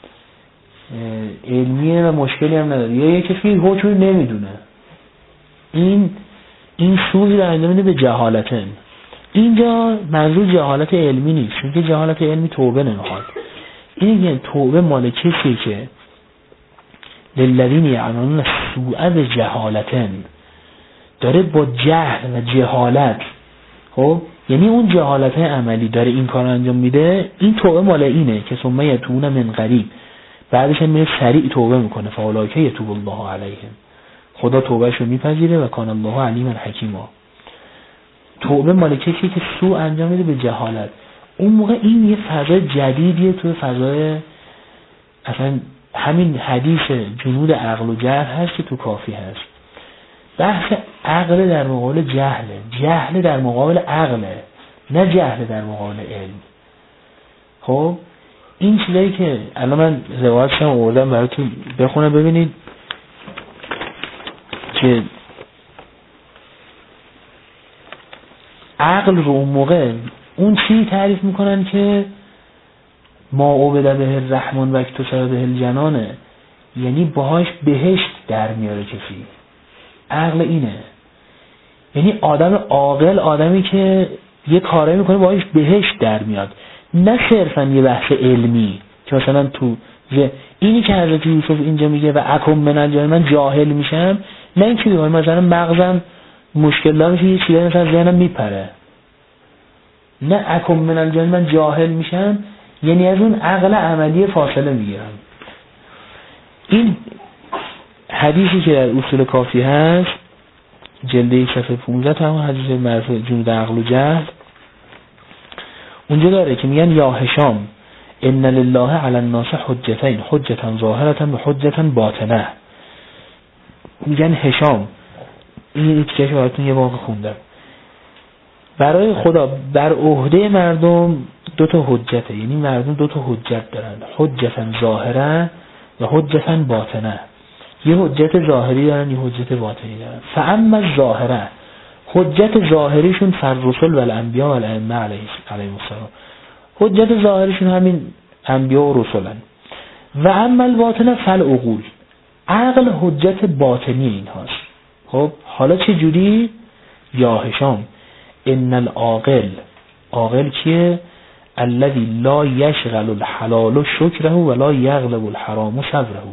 [SPEAKER 1] علمیه و مشکلی هم نداره. یا یک کسی حکمی نمیدونه، این این سوزی رو انجام میده به جهالتن. اینجا منظور جهالت علمی نیست، چون که جهالت علمی توبه نمیخواد. این یه توبه مال کسی که للذین یعملون السوء بجهالة، داره با جهل و جهالت، خب یعنی اون جهالت عملی داره این کار انجام میده، این توبه مال اینه که ثم یتوبون من قریب، بعدش هم میره سریع توبه میکنه، فاولئک یتوب الله علیهم، خدا توبهش رو میپذیره و کان الله علیما حکیما. توبه مال کسی که سوء انجام میده به جهالت. اون موقع این یه فضای جدیدیه تو فضای اصلا همین حدیث جنود عقل و جهل هست که تو کافی هست. بحث عقل در مقابل جهله، جهل در مقابل عقله، نه جهل در مقابل علم. خب این چیزایی که الان من روایتشم آوردم براتون بخونه ببینید که عقل رو اون موقع اون چی تعریف میکنن که ما عبد به الرحمن و اکتسب به الجنانه، یعنی باهاش بهشت در میاره کسی. عقل اینه، یعنی آدم عاقل آدمی که یه کاری میکنه باهاش بهشت در میاد، نه صرفا یه بحث علمی که مثلا تو اینی که حضرت یوسف اینجا میگه و اکم من الجاهل، من جاهل میشم، نه این چیزی مثلا مغزم مشکل داره میشه، یه چیزی مثلا ذهنم میپره، نه اکم من الجاهل من جاهل میشم، یعنی از اون عقل عملی فاصله میگیرم. این حدیثی که در اصول کافی هست جلده صفحه پانزده تا همون حدیث معروف جنود عقل و جهل اونجا داره که میگن یا هشام ان لله علی الناس حجتین، حجتا ظاهرتا و حجتا باطنه. میگن هشام، این چیزی که براتون یه واقع خوندم، برای خدا بر عهده مردم دو تا حجته، یعنی مردم دو تا حجت دارن، حجتا ظاهره و حجتا باطنه. یه حجت ظاهری دارن، یه حجت باطنی دارن. فاما الظاهره، حجت ظاهریشون فالرسل و الانبیاء و الائمه علیهم السلام، حجت ظاهریشون همین انبیاء و رسولن. و اما الباطنه فالعقول، عقل حجت باطنی این هاست. خب حالا چه جوری؟ یا هشام ان العاقل، عاقل کیه؟ الذی لا یشغل الحلال شکره ولا یغلب الحرام صبره.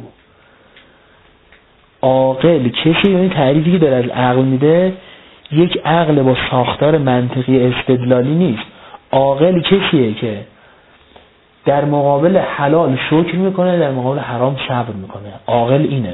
[SPEAKER 1] عاقل کسی، یعنی تعریفی که داره از عقل میده یک عقل با ساختار منطقی استدلالی نیست. عاقل کسیه که در مقابل حلال شکر میکنه، در مقابل حرام صبر میکنه. عاقل اینه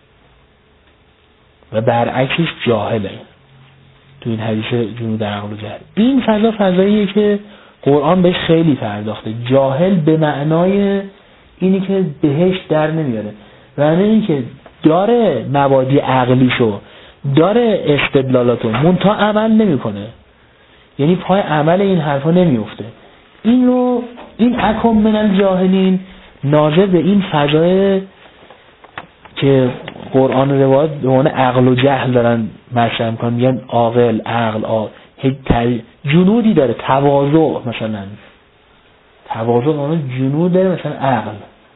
[SPEAKER 1] و برعکسش جاهله. تو این حدیث جنود عقل و جهل این فضا فضاییه که قرآن بهش خیلی پرداخته. جاهل به معنای اینی که بهش در نمیاره، معنی اینی که داره مبادی عقلیشو، داره استدلالاتو، منتها عمل نمیکنه، یعنی پای عمل این حرفا نمیفته. این رو این اکم من الجاهلین ناظر به این فضای که قرآن و روایات به عنوان عقل و جهل دارن مطرح میکنن، میگن عاقل، عقل، عاقل، هیچ جنودی داره، تواضع، مثلا تواضع اون جنود داره، مثلا عقل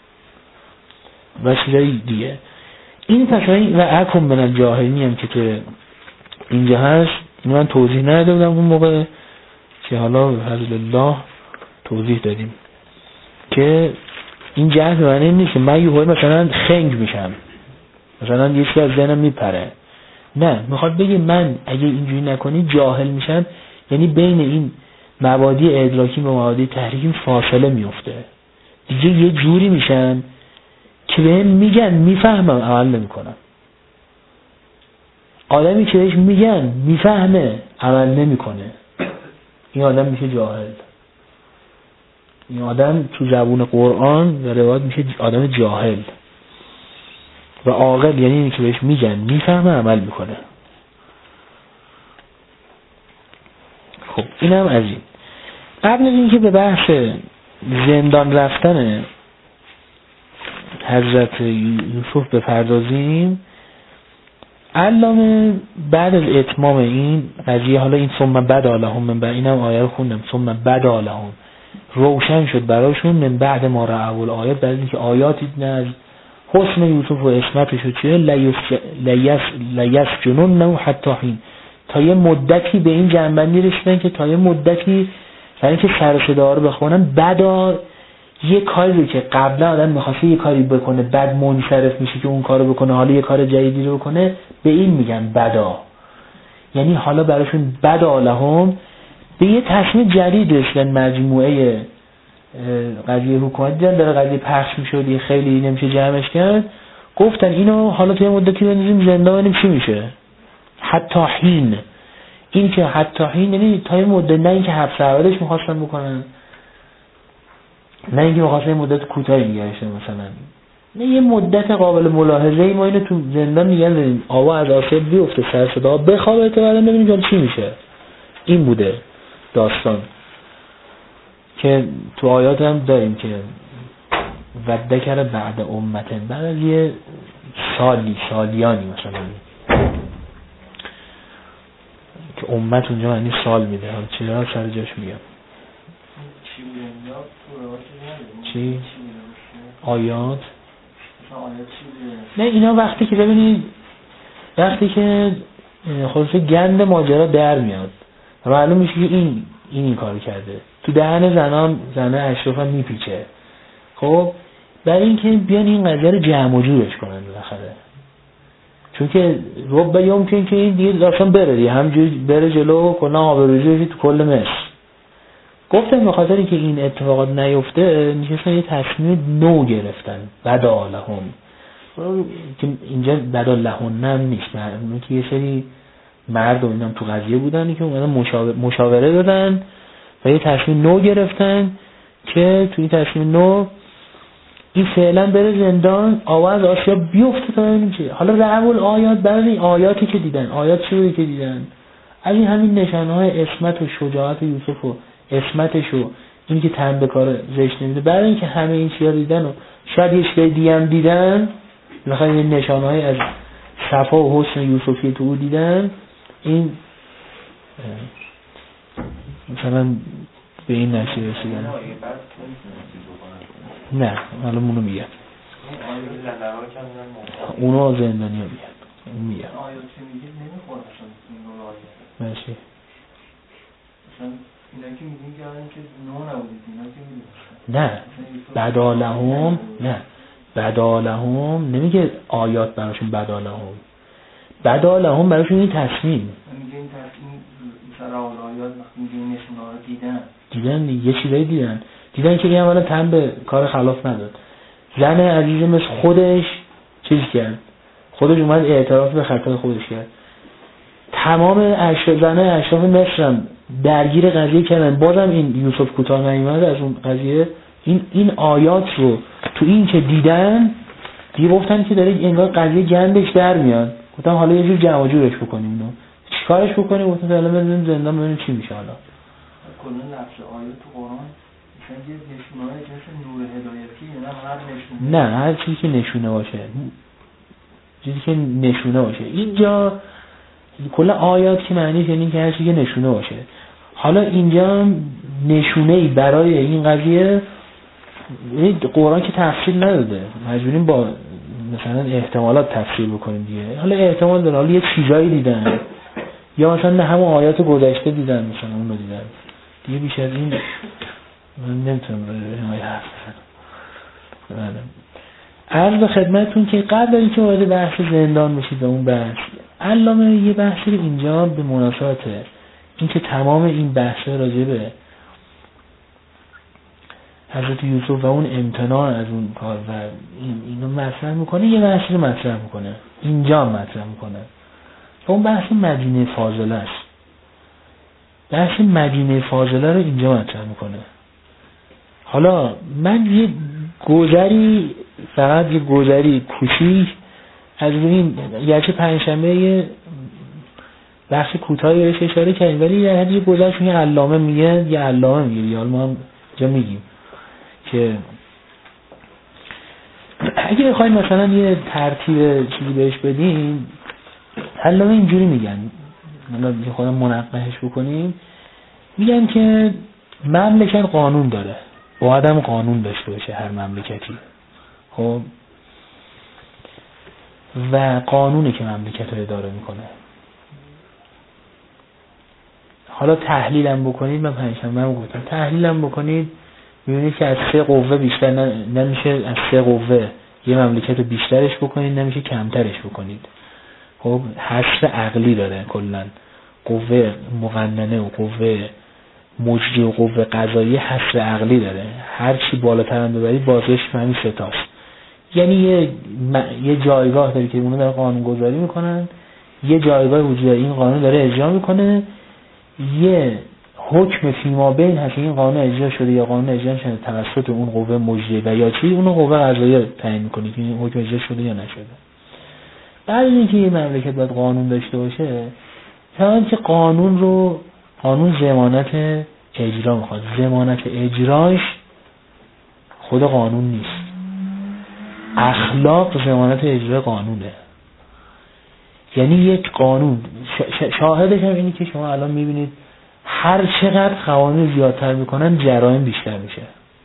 [SPEAKER 1] و چیزای دیگه. این تصویر و اکم من الجاهلین هم که که اینجا هست، من توضیح نداده بودم اون موقع که حالا بفضل الله توضیح دادیم که این جهل معنی نیست من یه مثلا خنگ میشم، مثلا یه چیزی از ذهنم میپره. نه، میخواد بگه من اگه اینجوری نکنی جاهل میشم، یعنی بین این مبادی ادراکی و مبادی تحریکی فاصله میفته، دیگه یه جوری میشن که بهم میگن میفهمم عمل نمیکنم. آدمی که بهش میگن میفهمه عمل نمیکنه، این آدم میشه جاهل. این آدم تو زبون قرآن و روایات میشه آدم جاهل. و عاقل یعنی اینی که بهش میگن میفهمه عمل میکنه. خب اینم از این. قبل از اینکه به بحث زندان رفتن حضرت یوسف بپردازیم، علامه بعد از اتمام این قضیه، حالا این ثم بدا لهم من بعد، اینم آیه رو خوندم، ثم بدا لهم روشن شد براشون من بعد ما رأوا الآیات، بعد اینکه آیاتی از حسن یوسف و عصمتش و چیه لیس لیس جنون نو حتی حین، تا یه مدتی به این جنبندی رسیدن که تا یه مدتی برای اینکه سر صدا رو بخونن بدا یه کاری رو که قبلا آدم میخواسته یه کاری بکنه بعد منصرف میشه که اون کارو بکنه، حالا یه کار جدیدی رو بکنه، به این میگن بدا. یعنی حالا براشون بدا لهم، به یه تصمیم جدید رسیدن. مجموعه قضیه حکومت دیدن داره قضیه پخش میشه، خیلی نمیشه جمعش کرد، گفتن اینو حالا توی مدتی بندازیم زندان ببینیم چی میشه. حتی حین، این که حتی حین یعنی تا یه مدت، نه اینکه حبس ابدش میخواستن بکنن، نه اینکه میخواستن مدت کوتاهی نگهش مثلا، نه یه مدت قابل ملاحظه ای ما اینو تو زندان نگه داریم، آوا از آسیب بیفته، سر صدا بخوابه تا بعدا ببینیم چی میشه. این بوده داستان که تو آیات هم داریم که ودکر بعد امتن، بعد از یه سالی سالیانی مثلا که امت اونجا معنی سال میده. حالا چرا سر جاش میگم چی؟ آیات نه اینا وقتی که ببینید وقتی که خلاصه گند ماجرا در میاد معلوم میشه که این این این کار کرده، تو دهن زنان زنه اشرف هم میپیچه. خب برای اینکه بیان این قضیه رو جمع و جورش کنن بالاخره، چون که رب یمکن که این دیگه داستان بره دیگه همجوری بره جلو کلا آبروریزی تو کل مصر. گفتم به خاطر اینکه این اتفاقات نیفته نشستن یه تصمیم نو گرفتن بدا لهم، که اینجا بدا لهم هم نیست، معلومه که یه سری مرد و اینم تو قضیه بودن که اومدن مشاور... مشاوره دادن و یه تصمیم نو گرفتن که توی تصمیم نو این فعلا بره زندان، آواز آسیا بیفته تا ببینیم چیه. حالا رعب آیات، بعد این آیاتی که دیدن، آیات چی بودی که دیدن؟ از این همین نشانهای عصمت و شجاعت یوسف و عصمتش و این که تن به کار زشت نمیده، برای اینکه همه این چیزا دیدن و شاید یه چیزای دیگه هم دیدن، مثلا این نشانهای از صفا و حسن یوسفی تو دیدن، این مثلا به این نشه رسیدن. نه حالا مونو میگم اونو زندانی ها میگن اون میگن
[SPEAKER 2] آیاتی میگید نمیخواد اصلا این رو آیاته
[SPEAKER 1] ماشی
[SPEAKER 2] اصلا اینا که میگین که آن که نو نبودید اینا که میگید
[SPEAKER 1] نه بدا لهم، نه بدا لهم نمیگه آیات براشون بدا لهم، بدا لهم براشون این تصمیم
[SPEAKER 2] میگه این تصمیم سر آل آیات وقتی میگه این نشونه ها رو دیدن
[SPEAKER 1] دیدن یه چیزایی دیدن دیدن که این اولا تن به کار خلاف نداد. زن عزیز مثل خودش چیز کرد، خودش اومد اعتراف به خطای خودش کرد. تمام اشراف زن اشراف مصر هم درگیر قضیه کردن، بازم این یوسف کوتاه نیامد از اون قضیه. این این آیات رو تو این که دیدن دیگه گفتن که داره انگار قضیه گندش در میاد، گفتم حالا یه جور جمع جورش بکنیم اینو چیکارش بکنیم، گفتم حالا ببینیم زندان ببینیم چی میشه. حالا
[SPEAKER 2] کلا لفظ آیات تو قرآن مثلا یه نشونه‌های جنس نور هدایتی، نه هر نشونه،
[SPEAKER 1] نه هر چیزی که نشونه باشه، چیزی که نشونه باشه. اینجا کلا آیات که معنیش یعنی که هر چیزی که نشونه باشه. حالا اینجا نشونه‌ای برای این قضیه قرآن که تفصیل نداده، مجبوریم با مثلا احتمالات تفسیر بکنیم دیگه. حالا احتمال داره حالا یه چیزایی دیدن یا مثلا نه همون آیات گذشته دیدن مثلا اون رو دیدن دیگه، بیش از این من نمیتونم روی حرف بزنم. عرض به خدمتتون که قبل از اینکه وارد بحث زندان بشید به اون بحث علامه یه بحثی رو اینجا به مناسبت اینکه تمام این بحث‌ها راجع به حضرت یوسف و اون امتناع از اون کار و این اینو مطرح میکنه، یه بحثی رو مطرح میکنه اینجا مطرح میکنه و اون بحث مدینه فاضله است. بحث مدینه فاضله رو اینجا مطرح میکنه. حالا من یه گذری فقط یه گذری کوچیک از این گرچه پنجشنبه یه بخش کوتاهی بهش اشاره کردیم ولی یه حدی گذرشون یه علامه میگه یه علامه میگه یا ما هم جا میگیم که اگه بخوایم مثلا یه ترتیب چیزی بهش بدیم علامه اینجوری میگن، حالا خودم منقحش بکنیم، میگن که مملکت قانون داره، باید هم قانون داشته باشه هر مملکتی. خب و قانونی که مملکت رو اداره میکنه. حالا تحلیلم بکنید، من پنجشنبه هم گفتم تحلیلم بکنید میبینید که از سه قوه بیشتر نمیشه، از سه قوه یه مملکت رو بیشترش بکنید نمیشه کمترش بکنید. خب حصر عقلی داره کلا، قوه مقننه و قوه مجری و قوه قضایی حصر عقلی داره، هر چی بالاتر هم ببرید بازش همین سه تاست. یعنی یه یه جایگاه داره که اونها داره قانون گذاری میکنن، یه جایگاه وجود داره این قانون داره اجرا میکنه، یه حکم فیما بین هست این قانون اجرا شده یا قانون اجرا نشده توسط اون قوه مجری و یا چی اون قوه قضاییه تعیین میکنه که این حکم اجرا شده یا نشده. بعد اینکه یه مملکت باید قانون داشته باشه، چون که قانون رو قانون ضمانت اجرا میخواد، ضمانت اجراش خود قانون نیست، اخلاق ضمانت اجرا قانونه. یعنی یک قانون شاهدش هم اینی که شما الان میبینید هر چقدر قوانین زیادتر میکنن جرایم بیشتر میشه،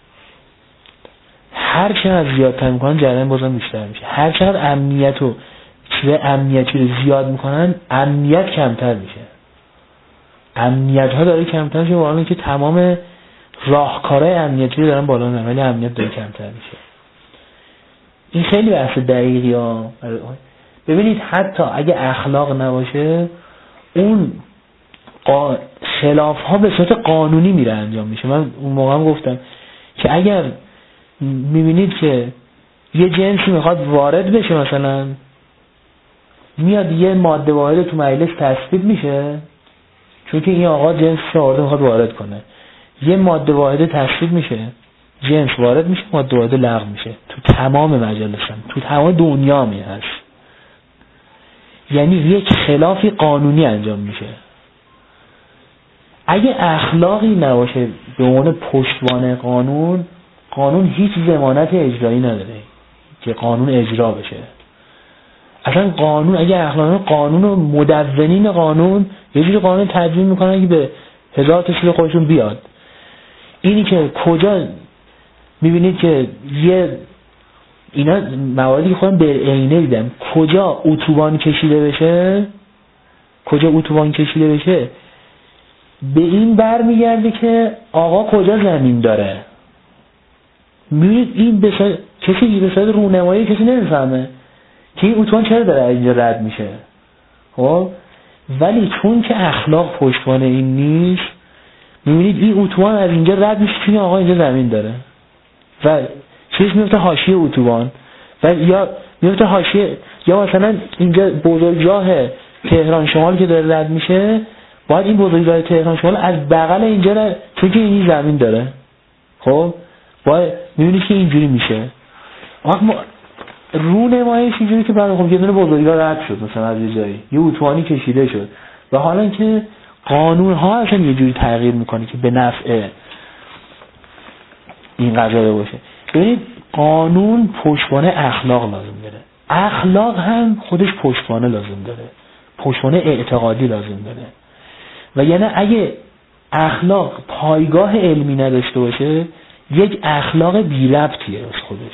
[SPEAKER 1] هر چقدر زیادتر میکنن جرایم بازم بیشتر میشه، هر چقدر امنیت و چیز امنیتی رو زیاد میکنن امنیت کمتر میشه، امنیت ها داره کمتر میشه، واقعا که تمام راهکارهای امنیتی رو دارن بالا میبرن ولی امنیت داره کمتر میشه. این خیلی بحث دقیقی ها. ببینید حتی اگه اخلاق نباشه اون خلاف ها به صورت قانونی میره انجام میشه. من اون موقع هم گفتم که اگر میبینید که یه جنسی میخواد وارد بشه، مثلا میاد یه ماده واحد تو مجلس تصویب میشه، چون که این آقا جنس آورده میخواد وارد کنه، یه ماده واحد تصویب میشه، جنس وارد میشه، ماده واحد لغو میشه تو تمام مجالس هم. تو تمام دنیا می هست. یعنی یک خلافی قانونی انجام میشه. اگه اخلاقی نباشه به عنوان پشتوانه قانون، قانون هیچ ضمانت اجرایی نداره که قانون اجرا بشه. اصلا قانون اگه اخلاقی، قانون و مدونین قانون یه جوری قانون تدوین میکنن که به هزار تا چیز خودشون بیاد. اینی که کجا میبینید که یه اینا مواردی که خودم به عینه دیدم، کجا اتوبان کشیده بشه، کجا اتوبان کشیده بشه به این برمیگرده که آقا کجا زمین داره. میبینید این بسا... کسی به صورت رونمایی کسی نمیفهمه که این اتوبان چرا داره اینجا رد میشه. خب ولی چون که اخلاق پشتوان این نیست، میبینید این اتوبان از اینجا رد میشه چون آقا اینجا زمین داره و چیز میفته حاشیه اتوبان و یا میفته حاشیه، یا مثلا اینجا بزرگراه تهران شمال که داره رد میشه، باید این بزرگراه تهران شمال از بغل اینجا رد، چون که این زمین داره. خب باید میبینید که اینجوری میشه. اما رونماییش اینجوری که بعد خب یه دونه بزرگراه رد شد مثلا از یه جایی، یه اتوبانی کشیده شد و حالا که قانون ها اصلا یه جوری تغییر میکنه که به نفع این قضیه باشه. ببینید قانون پشتوانه اخلاق لازم داره، اخلاق هم خودش پشتوانه لازم داره، پشتوانه اعتقادی لازم داره. و یعنی اگه اخلاق پایگاه علمی نداشته باشه یک اخلاق بی ربطیه از خودش.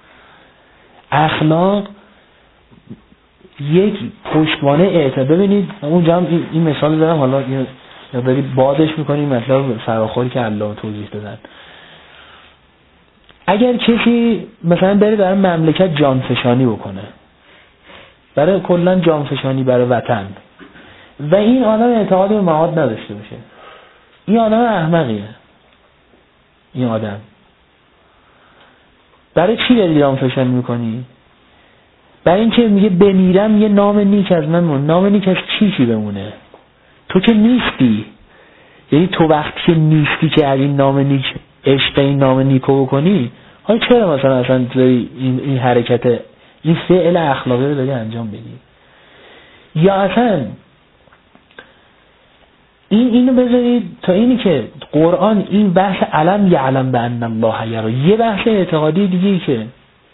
[SPEAKER 1] اخلاق یک پشتوانه اعتقاد. ببینید اونجا هم این مثال دارم، حالا یا داری بادش میکنیم مطلب فراخوری که الله توضیح دادن. اگر کسی مثلا بره برای مملکت جانفشانی بکنه، برای کلا جانفشانی برای وطن، و این آدم اعتقادی به معاد نداشته باشه، این آدم احمقیه. این آدم برای چی داری جانفشانی میکنی؟ برای اینکه میگه بمیرم یه نام نیک از من مونه. نام نیک از چی چی بمونه؟ تو که نیستی. یعنی تو وقتی که نیستی که از این نام نیک عشق این نام نیکو بکنی، حالا چرا مثلا اصلا داری این, این حرکت، این فعل اخلاقی رو داری انجام بدی؟ یا اصلا این اینو بذارید تا اینی که قرآن این بحث علم یعلم بان الله یرا، یه بحث اعتقادی دیگه ای که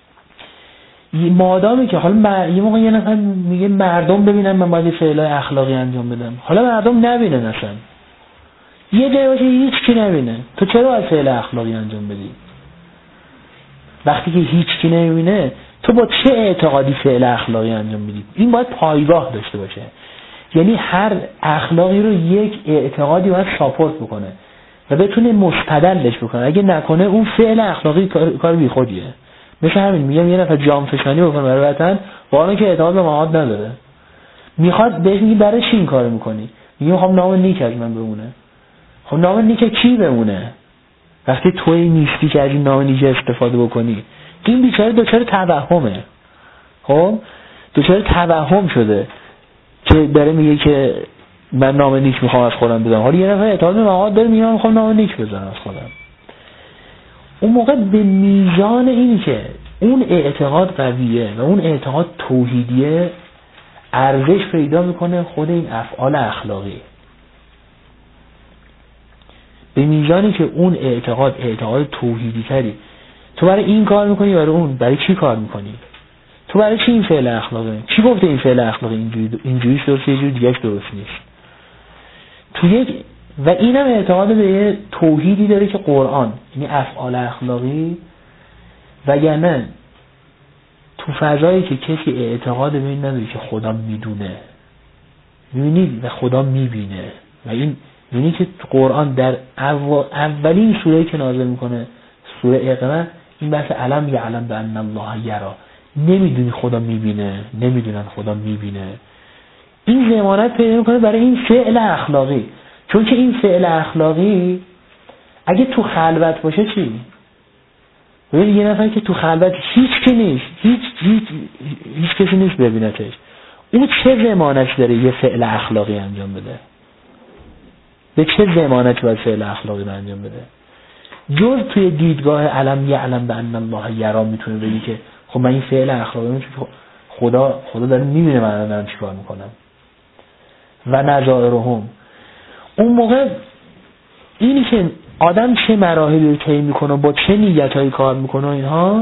[SPEAKER 1] مادامی که حالا یه موقع یه نفر میگه مردم ببینن من باید فعل اخلاقی انجام بدم، حالا مردم نبینن، اصلا یه جایی باشه هیچ کی نبینه، تو چرا باید فعل اخلاقی انجام بدی؟ وقتی که هیچ کی نمیبینه تو با چه اعتقادی فعل اخلاقی انجام بدی؟ این باید پایگاه داشته باشه. یعنی هر اخلاقی رو یک اعتقادی باید ساپورت بکنه. و بتونه مستدلش بکنه. اگه نکنه اون فعل اخلاقی کار بیخودیه. مثل همین میگم یه نفر جام فشانی بکنه برای وطن با اون که اعتماد به معاد نداره، میخواد بهش میگه برای چی این کارو میکنی؟ میگه میخوام نام نیک از من بمونه. خب نام نیک کی بمونه وقتی توی نیستی که از این نام نیک استفاده بکنی؟ این بیچاره دچار توهمه. خب دچار توهم شده که داره میگه که من نام نیک میخوام از خودم بذارم، حالا یه نفر اعتماد به معاد داره میگه میخوام نام نیک بذارم از خودم. اون موقع به میزان این که اون اعتقاد قویه و اون اعتقاد توحیدیه ارزش پیدا میکنه خود این افعال اخلاقی. به میزانی که اون اعتقاد اعتقاد توحیدی تری، تو برای این کار میکنی برای اون، برای چی کار میکنی؟ تو برای چی این فعل اخلاقی؟ کی گفته این فعل اخلاقی اینجوری اینجوریش درسته یه جور دیگه‌اش درست نیست؟ تو یک و اینم اعتقاد به یه توحیدی داره که قرآن، یعنی افعال اخلاقی، وگرنه تو فضایی که کسی اعتقاد به این نداره که خدا میدونه، میبینید و خدا میبینه و این یعنی که قرآن در اولین سوره‌ای که نازل میکنه سوره اقرا این بحث علم یعلم بان الله یرا، نمیدونی خدا میبینه، نمیدونن خدا میبینه. این ضمانت پیدا میکنه برای این فعل اخلاقی، چون که این فعل اخلاقی اگه تو خلوت باشه چی؟ ببین یه نفر که تو خلوت هیچ کی نیست، هیچ هیچ هیچ کسی نیست ببینتش، اون چه ضمانتی داره یه فعل اخلاقی انجام بده؟ به چه ضمانتی باید فعل اخلاقی رو انجام بده؟ جز توی دیدگاه علم یعلم بان الله یرا میتونه بگی که خب من این فعل اخلاقی رو خدا خدا داره میبینه من دارم چیکار میکنم. و نظائرهم اون موقع اینی که آدم چه مراحلی رو طی میکنه با چه نیتایی کار میکنه اینها،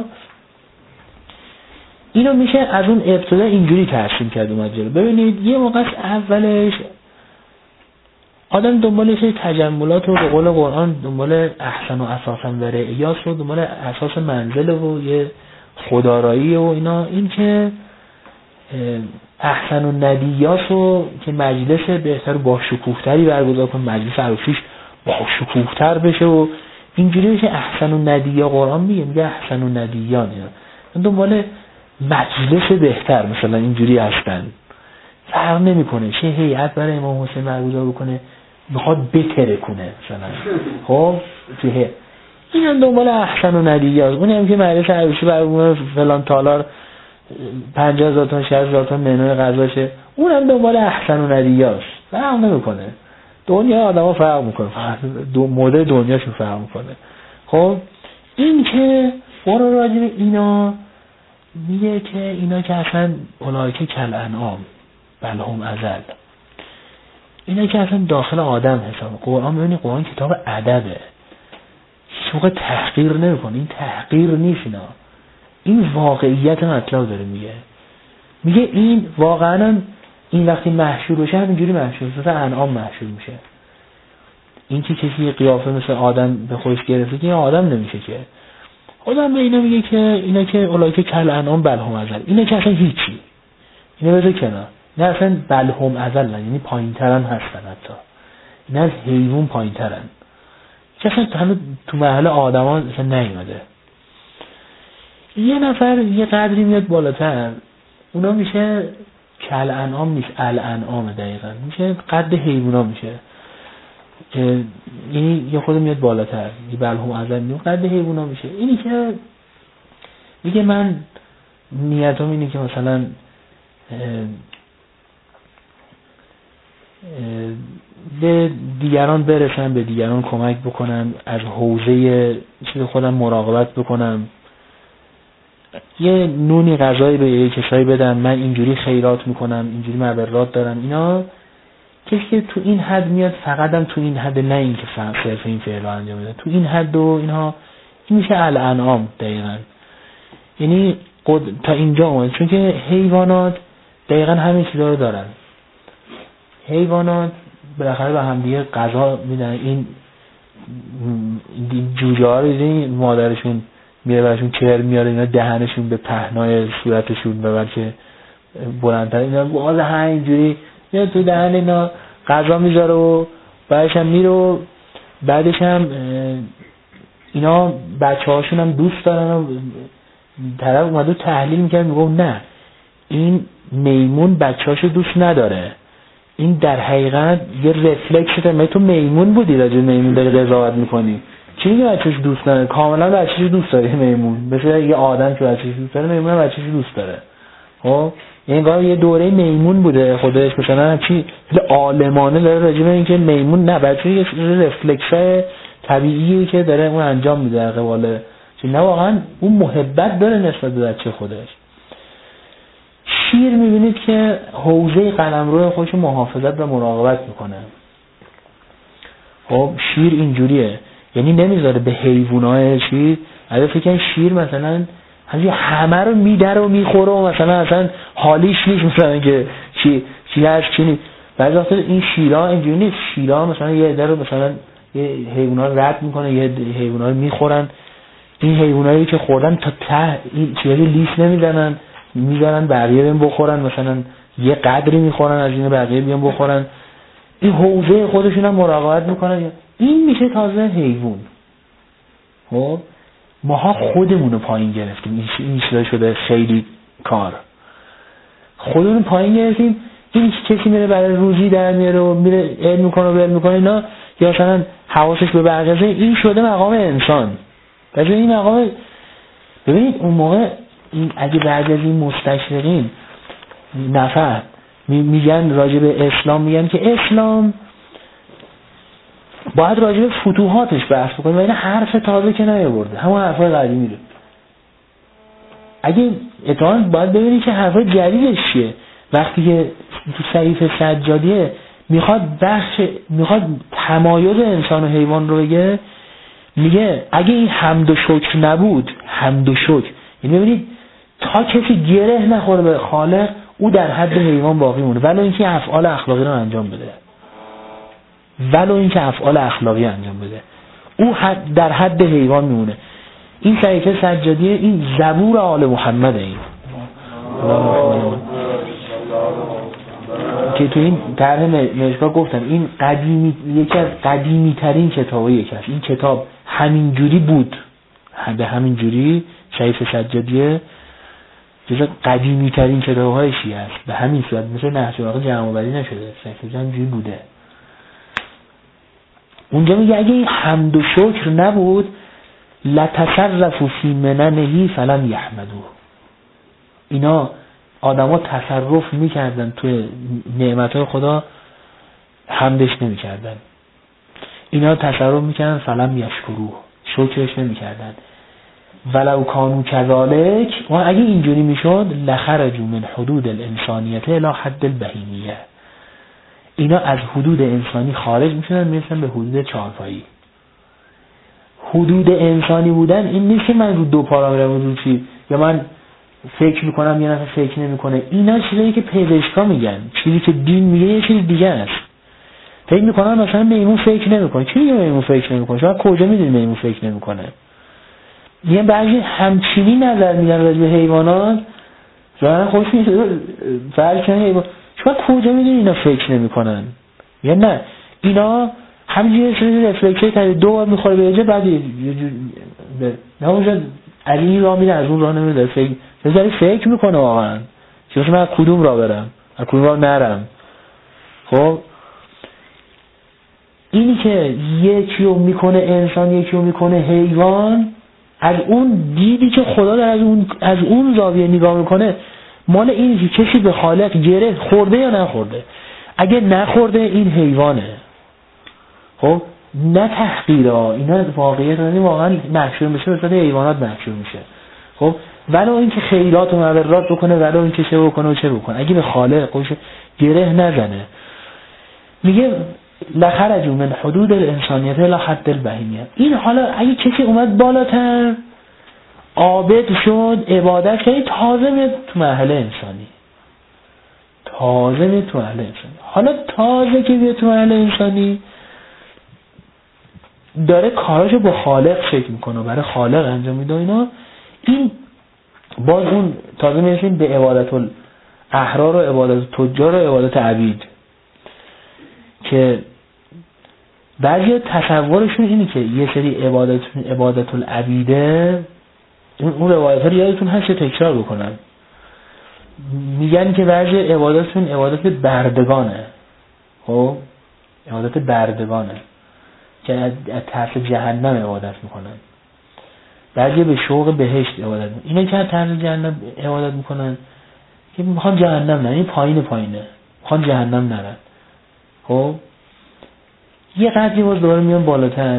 [SPEAKER 1] اینو میشه از اون ابتدا اینجوری ترسیم کرد اومد جلو. ببینید یه موقع اولش آدم دنبال چه تجملات و به قول قرآن دنبال احسن و اساسا و رعیاس و دنبال اساس منزل و یه خدارایی و اینا، این که احسن و ندیاس و که مجلس بهتر با شکوفتری برگزار کنه، مجلس عروسیش با شکوفتر بشه و اینجوری میشه احسن و ندیا. قرآن میگه میگه احسن و ندیان، اینا دنبال مجلس بهتر مثلا اینجوری هستن. فرق نمیکنه چه هیئت برای امام حسین برگزار بکنه میخواد بتره کنه مثلا، خب تو هی این هم دنبال احسن و ندیاس. اون هم که مجلس عروسی برگزار فلان تالار پنجاه هزار تا شصت هزار تا منوی غذاشه، اون هم دنبال احسن و ندیاس. فرق نمیکنه، دنیا آدم‌ها فرق میکنه، دو مدل دنیاشون فرق میکنه. خب این که قرآن راجع به اینا میگه که اینا که اصلا اولئک کالانعام بل هم اضل، اینا که اصلا داخل آدم حساب. قرآن ببینید قرآن کتاب ادبه، هیچ تحقیر نمیکنه، این تحقیر نیست، اینا این واقعیت مطلب داره میگه. میگه این واقعا این وقتی محشور بشه همینجوری محشور مثل انعام محشور میشه. این که کسی قیافه مثل آدم به خودش گرفته که آدم نمیشه که. آدم به اینا میگه که اینا که اولئک کالانعام بل هم اضل، اینا که اصلا هیچی، اینا بذار کنار، نه اصلا بل هم اضل، یعنی پایین‌ترن هستن، حتی اینا از حیوان پایین‌ترن که اصلا همه تو مرحله آدما اصلا نیومده. یه نفر یه قدری میاد بالاتر، اونا میشه کالانعام نیست الانعام، دقیقاً میشه قد حیونا میشه، یعنی یه خود میاد بالاتر، یه بل هم اضل میشه قد حیونا میشه. اینی که میگه من نیتم اینه که مثلا به دیگران برسم، به دیگران کمک بکنم، از حوزه چیز خودم مراقبت بکنم، یه نونی غذایی به یه کسایی بدم، من اینجوری خیرات میکنم، اینجوری مبرات دارم. اینا کسی که تو این حد میاد، فقط هم تو این حد، نه این که صرف این فعلا انجام بده، تو این حد و اینها، این میشه الانعام دقیقاً. یعنی تا اینجا اومد، چون که حیوانات دقیقاً همین چیزا رو دارن. حیوانات بالاخره به هم دیگه غذا میدن. این این جوجه ها رو دیدین مادرشون میره براشون کرم میاره، اینا دهنشون به پهنای صورتشون و بلکه بلندتر، اینا باز همینجوری میاد تو دهن اینا غذا میذاره و بعدش هم میره و بعدش هم اینا بچه هاشون هم دوست دارن و طرف اومده تحلیل میکرد میگو نه این میمون بچه هاشو دوست نداره، این در حقیقت یه رفلکس داره. تو میمون بودی راجع میمون داری قضاوت میکنی، چی میگه بچه‌ش دوست نداره؟ کاملا بچه‌ش دوست داره میمون، مثل یه آدم که بچه‌ش دوست داره میمون هم بچه‌ش دوست داره. خب انگار یه دوره میمون بوده خودش، مثلا چی عالمانه داره راجع به اینکه میمون نه بچه‌ش یه رفلکس طبیعیه که داره اون انجام میده در قبال چی، نه واقعا اون محبت داره نسبت به بچه خودش. شیر میبینید که حوزه قلمرو خودش محافظت و مراقبت میکنه. خب شیر اینجوریه، یعنی نمیذاره به حیوانات چی، اگه فکر کنید شیر مثلا همین همه رو میدره و میخوره و مثلا اصلا حالیش نیست مثلا که چی چی هست چی نیست. بعضی وقتا این شیرها اینجوری نیست، شیرها مثلا یه عده رو مثلا یه حیونا رو رد میکنه، یه حیونا رو میخورن، این حیوانایی که خوردن تا ته این چیزی لیس نمیزنن، میذارن بقیه بیان بخورن، مثلا یه قدری میخورن از این بقیه بیان بخورن، این حوزه خودشون هم مراقبت میکنن. این میشه تازه حیوان. خب ماها خودمون رو پایین گرفتیم، این چیزا شده خیلی کار، خودمون پایین گرفتیم. این کسی میره برای روزی در میاره و میره علم میکنه و علم میکنه اینا، یا مثلا حواسش به برقصه، این شده مقام انسان. پس این مقام، ببینید اون موقع این اگه بعد از این مستشرقین نفر میگن راجع به اسلام، میگن که اسلام باید راجع به فتوحاتش بحث بکنیم و این حرف تازه که نیاورده، همون حرفای قدیمی رو. اگه اتفاقاً باید ببینید که حرفای جدیدش چیه. وقتی که تو صحیفه سجادیه میخواد بخش میخواد تمایز انسان و حیوان رو بگه، میگه اگه این حمد و شکر نبود، حمد و شکر یعنی ببینید تا کسی گره نخوره به خالق او در حد حیوان باقی مونه، ولو اینکه افعال اخلاقی رو انجام بده، ولو اینکه افعال اخلاقی انجام بده او حد در حد حیوان میمونه. این صحیفه سجادیه، این زبور آل محمد، این که تو این طرح مشکا گفتم این قدیمی، یکی از قدیمی ترین کتابه یکی است. این کتاب همین جوری بود، به همین جوری صحیفه سجادیه جز قدیمی ترین کتاب های شیعه است، به همین صورت، مثل نهج البلاغه جمع آوری نشده، صحیفه همینجوری بوده. اونجا میگه اگه این حمد و شکر نبود لتصرفوا فی مننه فلم یحمدوه، اینا آدما تصرف میکردن توی نعمتهای خدا حمدش نمیکردن، اینا تصرف میکردن فلم یشکروه شکرش نمیکردن. ولو کانوا کذالک، و اگه اینجوری میشد لخرجوا من حدود الانسانیت الی حد البهیمیه، اینا از حدود انسانی خارج میشدن میرسن به حدود چهارپایی. حدود انسانی بودن این نیست که من رو دو پا میرم رو چی، یا من فکر میکنم یه نفر فکر نمیکنه، اینا چیزایی که پزشکا میگن، چیزی که دین میگه یه چیز دیگه است. فکر میکنن مثلا میمون فکر نمیکنه، کی میگه میمون فکر نمیکنه؟ شما کجا میدونید میمون فکر نمیکنه؟ یه بعضی همچینی نظر میدن راجع به حیوانات، ظاهرا خوش میاد فرض کنید حیوان، شما کجا میدونید اینا فکر نمیکنن؟ یا نه اینا همینجوری سری رفلکسی تا دو بار میخوره به جا، بعد یه جور نه اونجا از این راه میره از اون راه نمیره، فکر بذاری فکر میکنه واقعا چه من از کدوم راه برم از کدوم راه نرم. خب اینی که یکی رو میکنه انسان یکی رو میکنه حیوان، از اون دیدی که خدا در از اون از اون زاویه نگاه میکنه، مال این که کسی به خالق گره خورده یا نخورده. اگه نخورده این حیوانه، خب نه تحقیرها، اینا واقعیت نه، واقعا محشور میشه به صورت حیوانات محشور میشه. خب ولو اینکه خیرات و مبرات بکنه، ولو اینکه چه بکنه و چه بکنه، اگه به خالق خودش گره نزنه، میگه لخرجوا من حدود الانسانیت الی حد البهیمیه. این حالا اگه کسی اومد بالاتر عابد شد عبادت کرد، تازه میاد تو مرحله انسانی، تازه میاد تو مرحله انسانی. حالا تازه که میاد تو مرحله انسانی داره کاراشو با خالق فکر میکنه، برای خالق انجام میده اینا، این باز اون تازه میرسیم به عبادت الاحرار و عبادت تجار و عبادت عبید، که بعضی تصورشون اینه که یه سری عبادت عبادت العبیده، اون روایت ها رو یادتون هست تکرار بکنم، میگن که بعضی عبادتشون عبادت بردگانه، خب عبادت بردگانه که از طرف جهنم عبادت میکنن، بعضی به شوق بهشت عبادت میکنن. اینا که از طرف جهنم عبادت میکنن که میخوان جهنم نرن، این پایین پایینه، میخوان جهنم نرن. خب یه قدری باز دوباره میان بالاتر،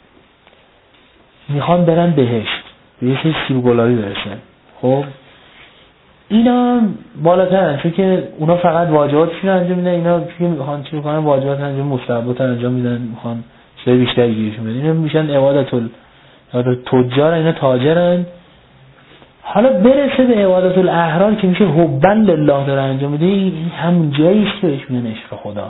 [SPEAKER 1] میخوان برن بهشت، به یه سری سیب گلابی برسن. خب اینا بالاترن، چون که اونا فقط واجباتشون انجام میدن، اینا که میخوان چی میکنن واجبات انجام، مستحبات انجام میدن، میخوان چیزای بیشتری گیرشون بدن. اینا میشن عبادت ال عبادت تجار، اینا تاجرن. حالا برسه به عبادت الاحرار که میشه حبا لله داره انجام میده، این همون جاییه که بهش میگن عشق خدا.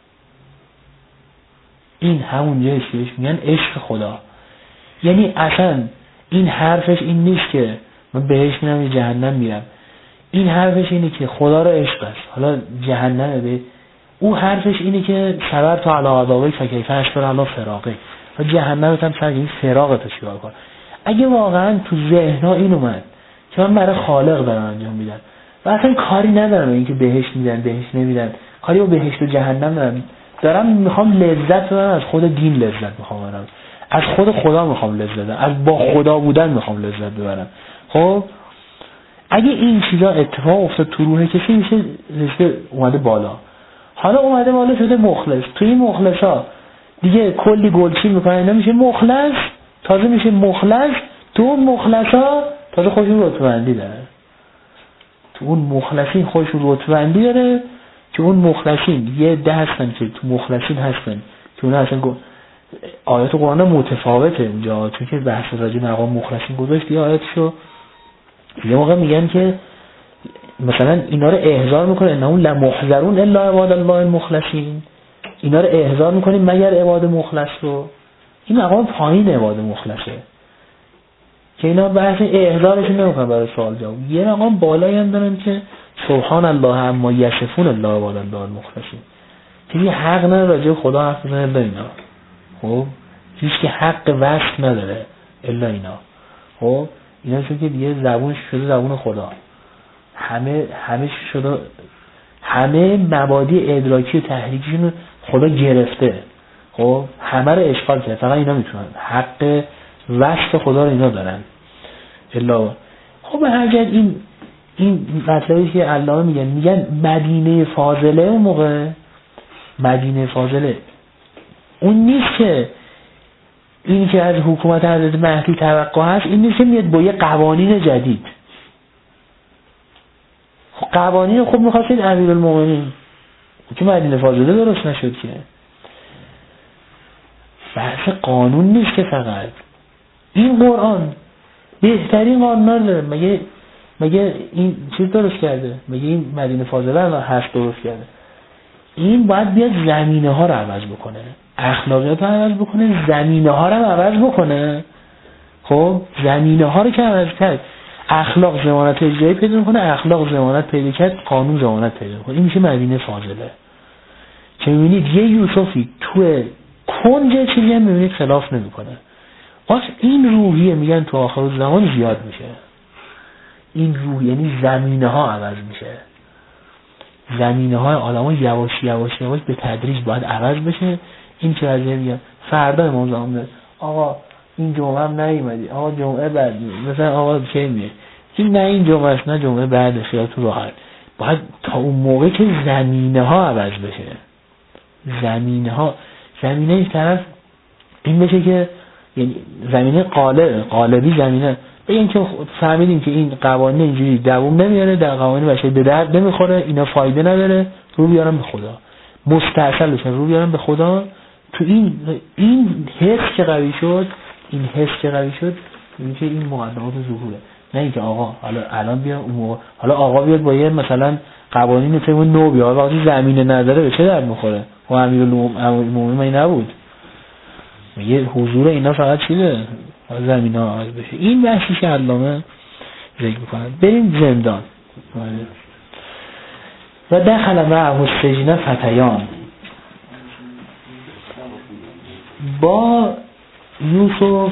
[SPEAKER 1] این همون جاییه که بهش میگن عشق خدا. یعنی اصلا این حرفش این نیست که من بهش میرم یا جهنم میرم، این حرفش اینه که خدا را عشق است، حالا جهنمه به او حرفش اینه که صبر تو علی عذابی فکیف اشکر علی فراقی، و جهنمت هم سر این فراقت چیکار کن. اگه واقعا تو ذهنها این اومد که من برای خالق دارم انجام میدم و اصلا کاری ندارم این که بهشت میدن بهشت نمیدن، کاری با بهشت و جهنم دارم، دارم میخوام لذت ببرم، از خود دین لذت میخوام ببرم، از خود خدا میخوام لذت ببرم، از با خدا بودن میخوام لذت ببرم. خب اگه این چیزا اتفاق افتاد تو روح کسی، میشه رشته اومده بالا. حالا اومده بالا شده مخلص، تو این مخلصا دیگه کلی گلچین میکنن، اینا میشه مخلص، تازه میشه مخلص. تو اون مخلصا تازه خودشون رتبه‌بندی داره، تو اون مخلصین خودشون رتبه‌بندی داره که اون مخلصین یه ده هستن که تو مخلصین هستن که اونا اصلا آیات قرآن متفاوته اونجا، چون که بحث راجع به مقام مخلصین گذاشت یه آیاتشو یه موقع میگن که مثلا اینا رو احضار میکنه انهم لمحضرون الا عباد الله المخلصین، اینا رو احضار میکنیم مگر عباد مخلص رو. این مقام پایین عباد مخلصه که اینا بحث احضارشون نمیکنن برای سوال جواب. یه مقام بالایی هم دارن که سبحان الله اما یصفون الله عباد الله المخلصین، که یه حق نداره راجع خدا حرف بزنه الا اینا. خب هیچ که حق وصف نداره الا اینا. خب اینا چون که دیگه زبونش شده زبون خدا، همه همه شده، همه مبادی ادراکی و تحریکشون خدا گرفته. خب همه رو اشغال کرده، فقط اینا میتونن حق وصف خدا رو اینا دارن الا. خب به هر جهت این این مطلبی که علامه میگن میگن مدینه فاضله، اون موقع مدینه فاضله اون نیست که این که از حکومت حضرت مهدی توقع هست، این نیست که میاد با یه قوانین جدید. خب قوانین خوب میخواستید امیرالمومنین که مدینه فاضله درست نشد که. بحث قانون نیست که فقط این قرآن بهترین قانون داره. مگه مگه این چیز درست کرده؟ مگه این مدینه فاضله رو هست درست کرده؟ این باید بیاد زمینه ها رو عوض بکنه، اخلاقیات رو عوض بکنه، زمینه ها رو عوض بکنه. خب زمینه ها رو که عوض کرد، اخلاق ضمانت اجرایی پیدا میکنه، اخلاق ضمانت پیدا کرد، قانون ضمانت پیدا میکنه. این میشه مدینه فاضله. که میبینید یه یوسفی تو کنج چیزی هم میبینید خلاف نمیکنه. باز این روحیه میگن تو آخر زمان زیاد میشه. این روح یعنی زمینه ها عوض میشه، زمینه های آدم ها یواش یواش یواش به تدریج باید عوض بشه. این که وزیر میگن فردا امام زمان میاد آقا این جمعه هم نیومدی، آقا جمعه بعد مثلا آقا کی میاد، این نه این جمعه است نه جمعه بعد، خیالتون راحت. باید تا اون موقع که زمینه ها عوض بشه، زمینه ها زمینه این طرف این بشه که یعنی زمینه قالب قالبی زمینه بگن که فهمیدیم که این قوانین اینجوری دوام نمیاره، در قوانین بشری به درد نمیخوره، اینا فایده نداره، رو بیارن به خدا، مستعصل بشن رو بیارن به خدا. تو این این حس که قوی شد، این حس که قوی شد این که این مقدمات ظهوره. نه اینکه آقا حالا الان بیا اون موقع حالا آقا بیاد با یه مثلا قوانین فهم نو بیاد، وقتی زمینه نداره به چه درد میخوره؟ و امیرالمومنین من نبود، یه حضور اینا فقط چیه زمینه ها عوض بشه. این بحثی که علامه ذکر میکنه. بریم زندان. و دخل معه السجن فتیان. با یوسف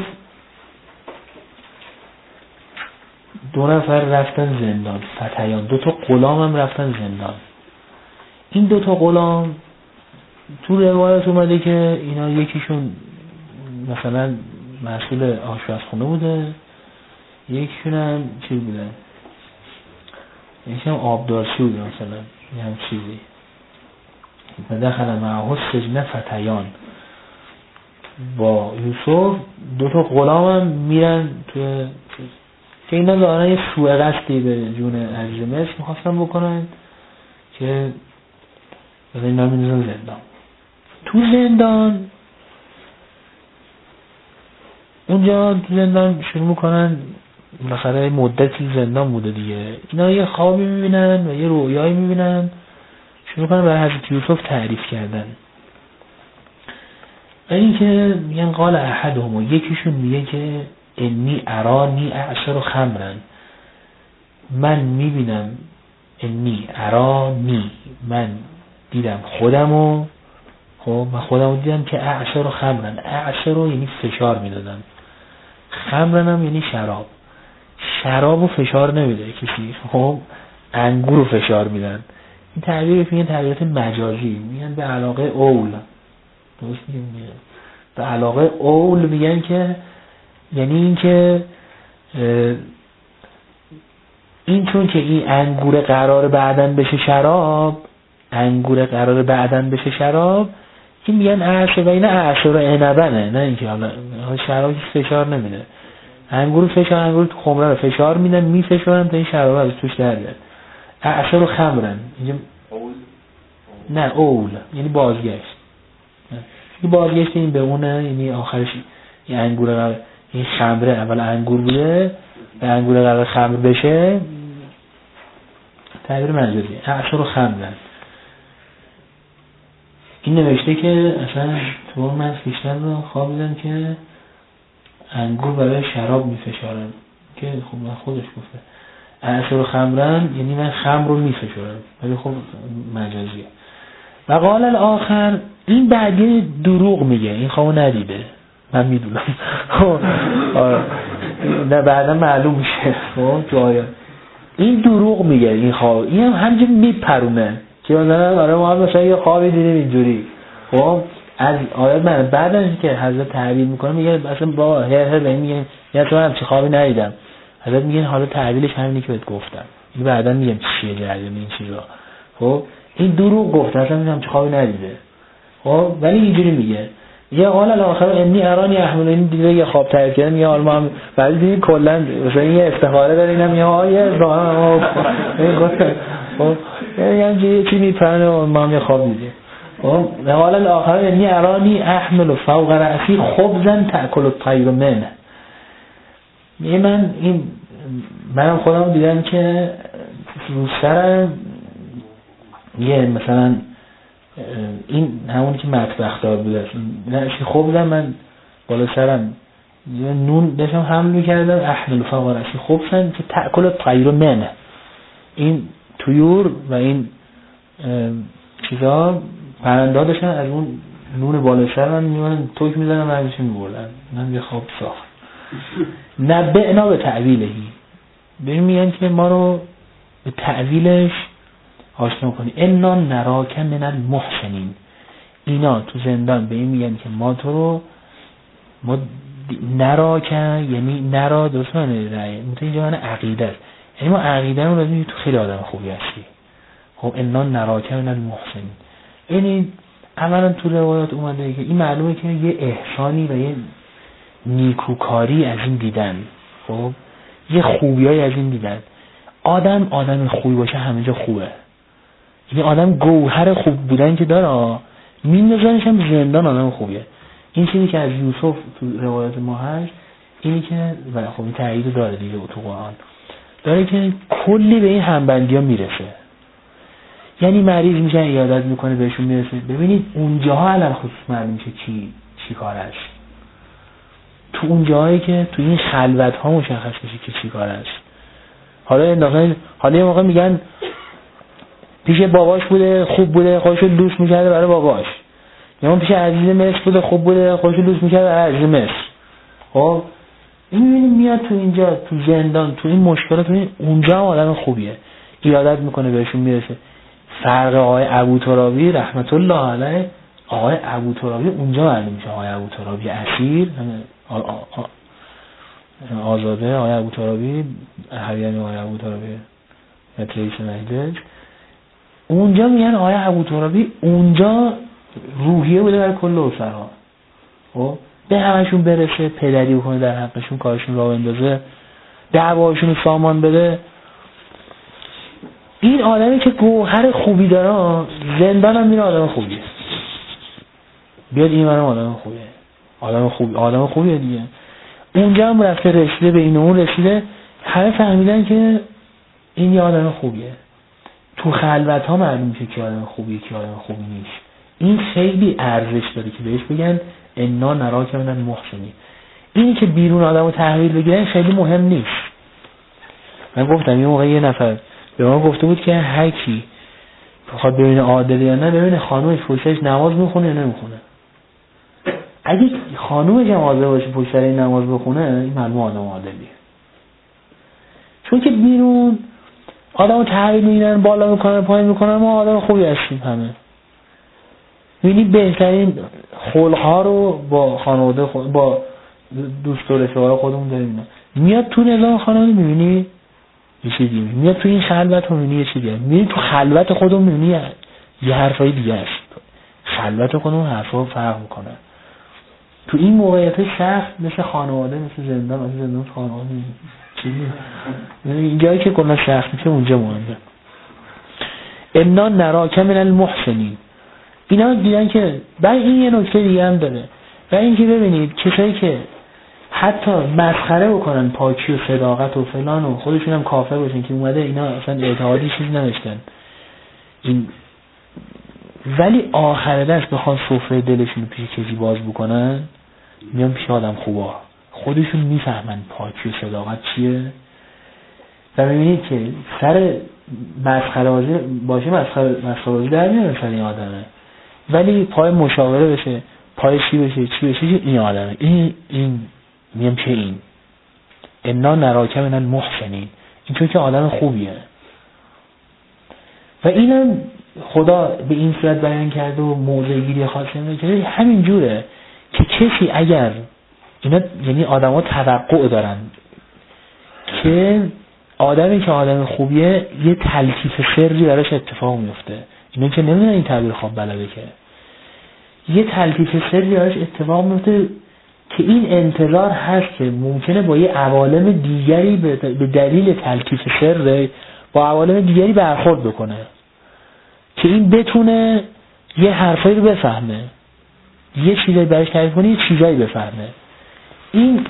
[SPEAKER 1] دو نفر رفتن زندان، فتیان، دو تا غلام هم رفتن زندان. این دو تا غلام تو روایت اومده که اینا یکیشون مثلا مسئول آشپزخونه بوده، یکیشون هم چی بوده، یکیشون هم آبدارچی بوده مثلا، یه هم چیزی. و دخل معه السجن فتیان، با یوسف دو تا غلام هم میرن تو که اینا دارن یه سوء قصدی به جون عزیز مصر میخواستن بکنن که از اینا میدونن زندان. تو زندان اونجا تو زندان شروع میکنن، مثلا مدتی زندان بوده دیگه، اینا یه خوابی میبینن و یه رویایی میبینن، شروع میکنن برای حضرت یوسف تعریف کردن. این که میگن قال احدهم، یکیشون میگه که انی ارانی اعصر خمرن، من میبینم، انی ارانی، من دیدم خودمو، خب من خودمو دیدم که اعصر خمرن، اعصر رو یعنی فشار میدادم، خمرن هم یعنی شراب، شرابو فشار نمیده کسی، خب انگور رو فشار میدن. این تعبیر میگن تعبیرات مجازی، میگن به علاقه اول، درست میگن، به علاقه اول میگن که یعنی این که این چون که این انگور قرار بعدن بشه شراب، انگور قرار بعدن بشه شراب، این میگن اعصر و این اعصر عنبنه، نه اینکه حالا شراب فشار نمیده، انگور فشار، انگور تو خمره رو فشار میدن، میفشارن تا این شراب از توش در بیاد. اعصر و خمرن اینجا اول، نه اول یعنی بازگشت، این بازگشت این به اونه، یعنی آخرش این انگور قرار، این خمره اول انگور بوده و انگور قرار خمر بشه، تعبیر مجازی، اعصر و خمرن. این نوشته که اصلا تو من بیشتر رو خواب دیدم که انگور برای شراب میفشارن، که خب من خودش گفته اعصر و خمرن یعنی من خمر رو میفشارم، ولی خب مجازیه. و قال الاخر، این بعدی دروغ میگه، این خوابو ندیده، من میدونم نه بعدا معلوم میشه خب تو آیات این دروغ میگه، این خواب این هم همینجور میپرونه که مثلا آره ما هم مثلا یه خوابی دیدیم اینجوری، خب از آیات من بعد از که حضرت تعبیر میکنه میگه اصلا با هر هر به این میگه یا تو هم چه خوابی ندیدم، حضرت میگه حالا تعبیرش همینی که بهت گفتم، این بعدا میگم چیه جریان این چیزا، خب این دروغ گفت، اصلا میگم چه خوابی ندیده، خب ولی اینجوری میگه یه قال الاخر انی ارانی احمل، این دیگه یه خواب تعریف کردن، یا حالا ما هم بعد دیدیم کلا مثلا یه استخاره داریم، یا آیه راه این گفت خب یعنی چی میپرنه ما هم یه خواب دیدیم. خب قال الاخر انی ارانی احمل فوق رأسی خبزا تأکل الطیر منه، میگه من این منم خودم دیدم که رو سرم یه مثلا این همون که مطبخ دار بوده، نه خبزم من بالا سرم یه نون داشتم حمل میکردم، احمل فوق رأسی خبزا که تأکل الطیر منه، این طیور و این چیزا پرنده داشتن از اون نون بالا سر من میمونن توک میزنن و همشون میبردن، من یه خواب ساخت. نبعنا به تعویلهی، ببین میگن که ما رو به تعویلش آشنا کنی. انا نراک من المحسنین، اینا تو زندان به این میگن که ما تو رو ما نراک، یعنی نرا دوستان رأی مثل اینجا من عقیده است، یعنی ما عقیده رو داریم تو خیلی آدم خوبی هستی. خب انا نراک من المحسنین، یعنی اولا تو روایات اومده که این معلومه که یه احسانی و یه نیکوکاری از این دیدن، خب یه خوبیایی از این دیدن. آدم آدم خوبی باشه همه جا خوبه، یعنی آدم گوهر خوب بودن که داره، میندازنش هم زندان آدم خوبیه. این چیزی که از یوسف تو روایات ما هست اینی که و خب این تایید داره دیگه تو قرآن داره که کلی به این همبندی ها میرسه، یعنی مریض میشن عیادت میکنه بهشون میرسه. ببینید اونجاها علل خصوص معلوم میشه کی چی کار است، تو اون جایی که تو این خلوت ها مشخص میشه که چی کار است. حالا حالا یه موقع میگن پیش باباش بوده خوب بوده خودشو دوست میکرده برای باباش، یا پیش عزیز مصر بوده، خوب بوده، خوش دوست میکرد عزیز مصر. خب این میبینیم میاد تو اینجا تو زندان تو این مشکلات تو این اونجا هم آدم خوبیه، ایادت میکنه بهشون میرسه. فرق آقای ابوترابی رحمت الله علیه، آقای ابوترابی اونجا معلوم میشه آقای ابوترابی اسیر آزاده، آقای ابوترابی حریمی آقای ابوترابی رئیس مجلس، اونجا میگن آقای ابوترابی اونجا روحیه بوده برای کل اسرا. خب به همشون برسه، پدری بکنه در حقشون، کارشون راه بندازه، دعواشون رو سامان بده. این آدمی که گوهر خوبی داره زندان هم میره آدم خوبیه، بیاد این منم آدم خوبیه، آدم خوبی آدم خوبیه دیگه. اونجا هم رفته رسیده به این اون رسیده، همه فهمیدن که این یه آدم خوبیه. تو خلوت ها معلوم میشه که آدم خوبیه که آدم خوبی نیست. این خیلی ارزش داره که بهش بگن انا نراک من المحسنین. اینی که بیرون آدمو تحویل بگیرن خیلی مهم نیست. من گفتم یه موقع یه نفر به من گفته بود که هر کی بخواد ببینه عادل یا نه ببینه خانومش پشتش نماز میخونه یا نمیخونه. اگه خانومش هم عادل باشه پشت سر این نماز بخونه، این معلومه آدم عادلیه. چون که بیرون آدمو تحویل میگیرن، بالا میکنن پایین میکنن، ما آدم خوبی هستیم همه. می‌بینی بهترین خلق‌ها رو با خانواده خود، با دوست و رفقای خودمون داریم. میاد تو نظام خانواده می‌بینی یه چیزی، میاد تو این خلوت رو می‌بینی یه چیزی، می‌بینی تو خلوت خودمون می‌بینی یه حرفای دیگه است. خلوت خودمون حرفا فرق می‌کنه. تو این موقعیت سخت مثل خانواده، مثل زندان، مثل زندان خانواده چیزی. یعنی جایی که کلا سخت میشه اونجا مهمه. انا نراک من المحسنین. اینا دیدن که بعد این یه نکته دیگه هم داره. و این که ببینید کسایی که حتی مسخره بکنن پاکی و صداقت و فلان و خودشون هم کافر باشن که اومده اینا اصلا اعتقادی چیز نداشتن این، ولی آخر دست بخوان سفره دلشون رو پیش کسی باز بکنن، میان پیش آدم خوبا، خودشون میفهمن پاکی و صداقت چیه. و میبینید که سر مسخره بازی باشه، مسخره مسخره بازی در میاره سر این آدمه، ولی پای مشاوره بشه، پای چی بشه چی بشه این آدمه، این این میام چه این انا نراک من المحسنین، این چون که آدم خوبیه. و اینم خدا به این صورت بیان کرده و موضع گیری خاصی نمیکنه. همین جوره که کسی اگر اینا، یعنی آدم ها توقع دارن که آدمی که آدم خوبیه یه تلطیف سری براش اتفاق میفته، اینا که نمیدونن این تعبیر خواب بلده که یه تلطیف سری براش اتفاق میفته که این انتظار هست که ممکنه با یه عوالم دیگری به دلیل تلطیف سر با عوالم دیگری برخورد بکنه که این بتونه یه حرفایی رو بفهمه، یه چیزایی براش تعریف کنه، یه چیزایی بفهمه. این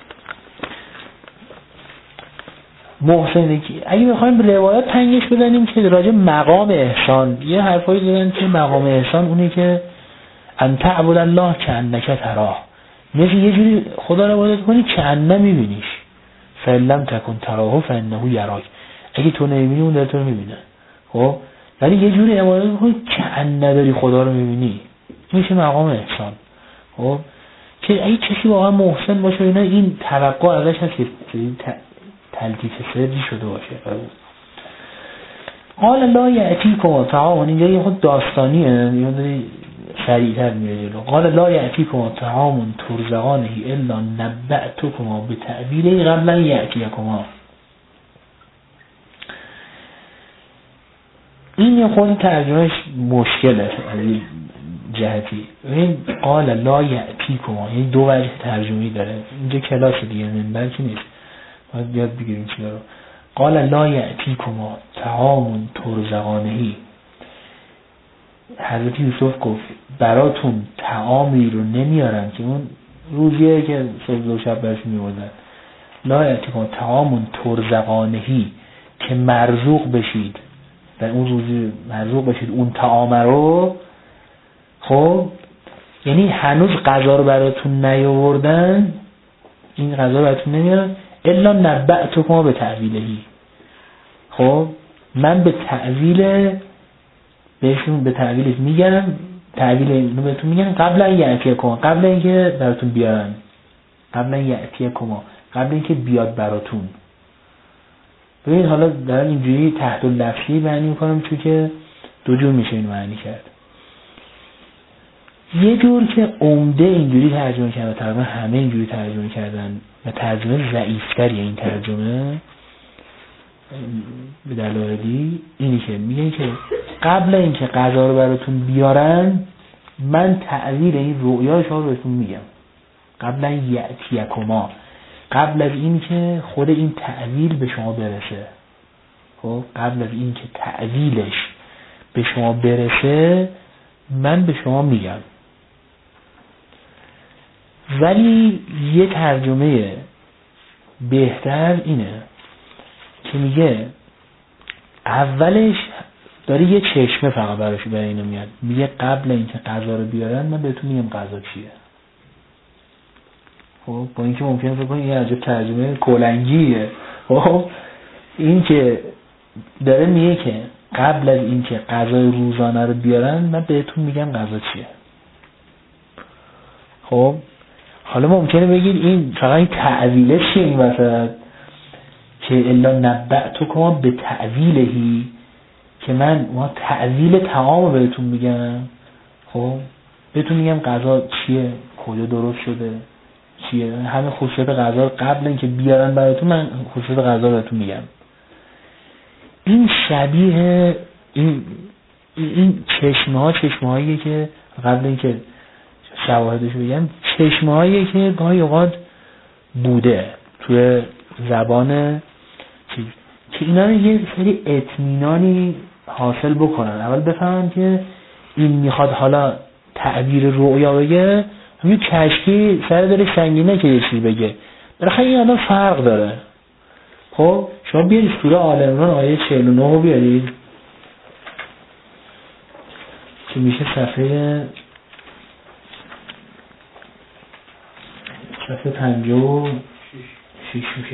[SPEAKER 1] محسنه که اگه بخوایم روایات تنگش بدنیم که راجع مقام احسان یه حرفایی دادن که مقام احسان اونی که ان تعبد الله کأنک تراه، مثل یه جوری خدا رو عبادت کنی که ان میبینیش، فإن لم تکن تراه فإنه یراک، اگه تو نمیبینی اون داره تو رو میبینه. خب ولی یه جوری عبادت کنی که ان نداری خدا رو میبینی، میشه مقام احسان. خب که اگه کسی واقعا محسن باشه اینا این توقع ازش هست که تلطیف سری شده باشه. قال لا یأتیکم طعام، اینجا یه خود داستانیه، یه داری سریعتر میره جلو. قال لا یأتیکم طعام ترزقانه الا نبأتکما بتأویله قبل ان یأتیکما. این یه خود ترجمهش مشکله از این جهتی. این قال لا یأتیکما یعنی دو وجه ترجمه‌ای داره، اینجا کلاس دیگه منبر که نیست، باید یاد بگیریم چی داره. قال لا یأتیکما طعام ترزقانهی، حضرت یوسف گفت براتون طعامی رو نمیارن که اون روزیه که صبح و شب برش میوردن. لا یأتیکما طعام ترزقانهی که مرزوق بشید، در اون روزی مرزوق بشید اون طعام رو. خب یعنی هنوز غذا رو براتون نیاوردن، این غذا رو براتون نمیارن الا نبأتکما به تأویلهی. خب من به تأویل بهشون به تأویلش میگم، تعبیل اینو بهتون میگن قبل ان یأتیکم، قبل اینکه براتون بیارن، قبل ان یأتیکم، قبل اینکه بیاد براتون. ببین حالا دارم اینجوری تحت اللفظی معنی میکنم چون که دو جور میشه این معنی کرد. یه جور که عمده اینجوری ترجمه کردن، تقریبا همه اینجوری ترجمه کردن و ترجمه ضعیف‌تریه این ترجمه به دلایلی، اینی که میگن که قبل اینکه قضا رو براتون بیارن من تعبیر این رؤیا شما رو بهتون میگم. قبل این یأتیکما، قبل از این که خود این تعبیر به شما برسه، خب قبل از این که تعبیرش به شما برسه من به شما میگم. ولی یه ترجمه بهتر اینه که میگه اولش داره یه چشمه فقط براش برای اینو میاد، میگه قبل اینکه قضا رو بیارن من بهتون میگم قضا چیه. خب با اینکه ممکنه فکر کنید این عجب ترجمه کلنگیه، خب این که داره میگه که قبل از اینکه قضای روزانه رو بیارن من بهتون میگم قضا چیه. خب حالا ممکنه بگید این فقط این تعویله چیه این وسط که الا نبأتکم به تعویلهی، که من ما تعویل تمام بهتون میگم. خب بهتون میگم قضا چیه، کجا درست شده، چیه، همه خصوصیات قضا قبل اینکه بیارن براتون من خصوصیات قضا بهتون میگم. این شبیه این این چشمه ها چشمه هاییه که قبل اینکه شواهدش بگم چشمه هاییه که گاهی اوقات بوده توی زبان چیز که اینا رو یه سری اطمینانی حاصل بکنن. اول بفهمن که این میخواد حالا تعبیر رؤیا بگه، همین کشکی سر داره سنگینه که یه چیز بگه، بالاخره این آدم فرق داره. خب شما بیارید سوره آل عمران آیه چهل و نه رو بیارید که میشه صفحه صفحه پنجاه و شش میشه.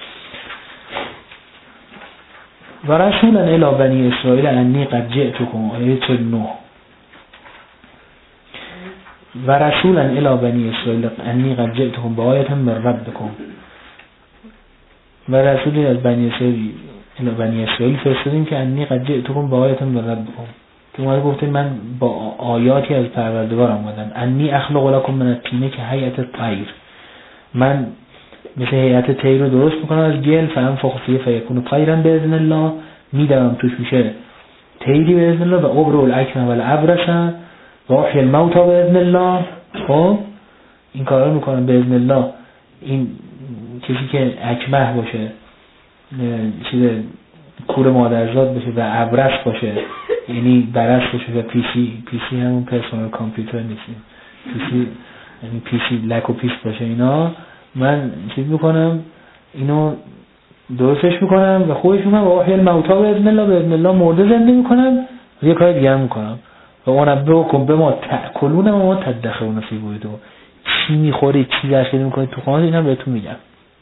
[SPEAKER 1] و رسولا الی بنی اسرائیل انی قد جئتکم، آیه چهل و نه. و رسولا الی بنی اسرائیل انی قد جئتکم بآیة من ربکم، و رسولی از بنی اسرائیل الی بنی اسرائیل فرستادیم که انی قد جئتکم بآیة من ربکم، که اومده گفته من با آیاتی از پروردگارم اومدم. انی اخلق لکم من الطین که هیئت الطیر، من مثل هیئت طیر رو درست میکنم از گل، فانفخ فیه فیکون طیرا باذن الله، میدم توش میشه طیری باذن الله، و ابرئ الاکمه والابرص و احیی الموتى باذن الله. خب این کارا رو میکنم باذن الله. این کسی که اکمه باشه، چیز کور مادرزاد باشه و ابرص باشه، یعنی برص باشه، و پی سی پی سی همون پرسونال کامپیوتر نیستیم، پی سی یعنی پی سی لک و پیس باشه، اینا من چیز میکنم اینو درستش میکنم و خوبش میکنم و احیی الموتى باذن الله، باذن الله مرده زنده میکنم و یه کار دیگه هم میکنم. و انبئکم بما تأکلون و ما تدخرون فی بیوتکم، چی میخورید چی ذخیره میکنید تو خانه، اینا بهتون میگم.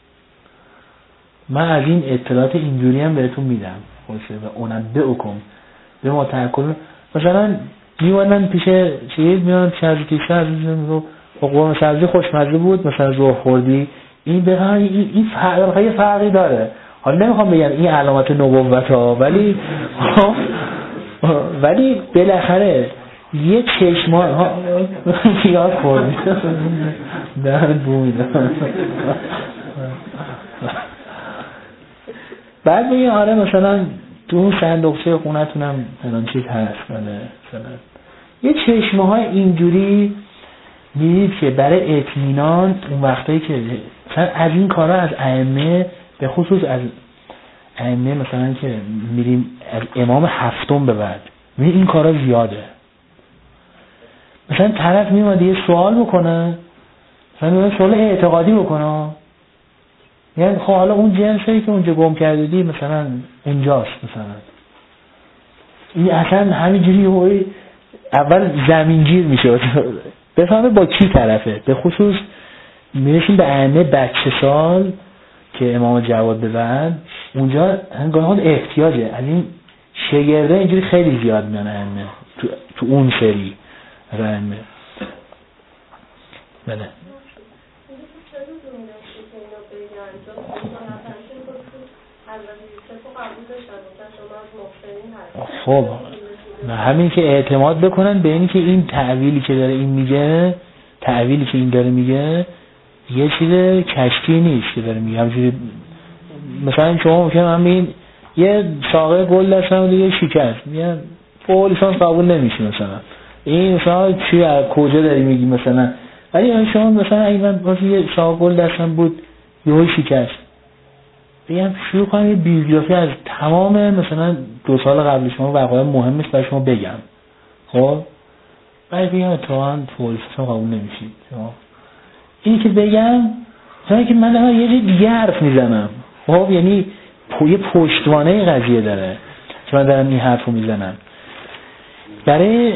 [SPEAKER 1] من از این اطلاعات اینجوری هم بهتون میدم. خوشه و انبئکم بما تأکلون. مثلا میومدن پیش چیز میان پیش از کیسه از میگو با قرمه سبزی خوشمزه بود، مثلا ظهر خوردی، این به این این فرق یه فرقی داره. حالا نمیخوام بگم این علامت نبوت ها، ولی ولی بالاخره یه چشمان ها پیاز خوردی در بود. بعد بگیم آره مثلا تو اون صندوقچه خونتونم فلان چیز هست، مثلا یه چشمه های اینجوری میدید که برای اطمینان اون وقتایی که مثلا از این کارا از ائمه، به خصوص از ائمه مثلا که میریم از امام هفتم به بعد، میدید این کارا زیاده. مثلا طرف میاد یه سوال بکنه، مثلا میاد سوال اعتقادی بکنه، یعنی خب حالا اون جنسی که اونجا گم کردی مثلا اونجاست، مثلا این اصلا همینجوری اول زمینگیر میشه بفهمه با کی طرفه. به خصوص میرسیم به ائمه بچه سال که امام جواد بزن، اونجا هنگاهان احتیاجه از این شگرده اینجوری خیلی زیاد میان ائمه تو, تو اون سری، رحمه. بله خب همین که اعتماد بکنن به این که این تعویلی که داره این میگه، تعویلی که این داره میگه یه چیز کشکی نیست که داره میگه. همجوری مثلا شما ممکنه همین یه ساقه گل دستم و دیگه شکست میگن فوق لیسانس قبول نمیشه مثلا این مثلا چی از کجا داری میگی مثلا. ولی شما مثلا اگه من واسه یه ساقه گل دستم بود یهو شکست بگم شروع کنم یه بیوگرافی از تمام مثلا دو سال قبل شما وقایع مهم است برای شما بگم، خب بعد بگم اتفاقا فوق لیسانس قبول نمیشید شما. اینی که بگم مثلا که من دارم یه دیگه حرف میزنم، خب یعنی یه پشتوانه قضیه داره که من دارم این حرف رو میزنم. برای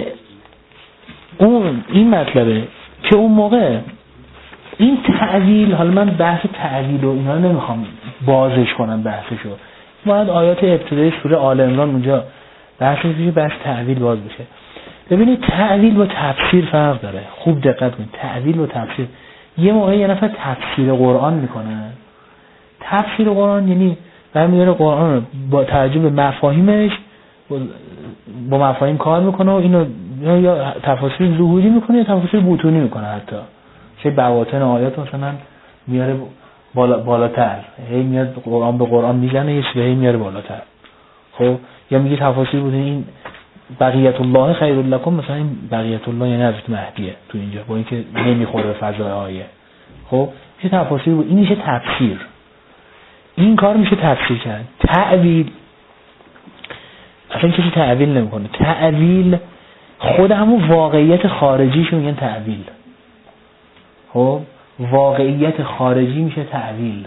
[SPEAKER 1] اون این مطلبه که اون موقع این تعویل، حالا من بحث تعویل و اینا رو نمیخوام بازش کنم بحثشو، باید آیات ابتدای سوره آل عمران اونجا بحثش بشه، بحث تعویل باز بشه. ببینید تعویل با تفسیر فرق داره، خوب دقت کنید. تعویل و تفسیر، یه موقع یه نفر تفسیر قرآن میکنه. تفسیر قرآن یعنی برمی‌داره قرآن رو با توجه به مفاهیمش با مفاهیم کار میکنه و اینو یا تفاسیر ظهوری میکنه یا تفاسیر بطونی میکنه، حتی چه بواطن آیات مثلا میاره بالا بالاتر، هی میاد قرآن به قرآن میزنه یه چیزی میاره بالاتر. خب یا میگه تفاسیر بوده این بقیت الله خیر لکم، مثلا این بقیت الله یعنی حضرت مهدیه تو اینجا با اینکه نمیخوره به فضای آیه. خب چه تفاسیر بود، این میشه تفسیر. این کار میشه تفسیر کرد. تعویل اصلا کسی تعویل نمیکنه. تعویل خود همون واقعیت خارجیشو میگن تعویل. خب واقعیت خارجی میشه تعویل.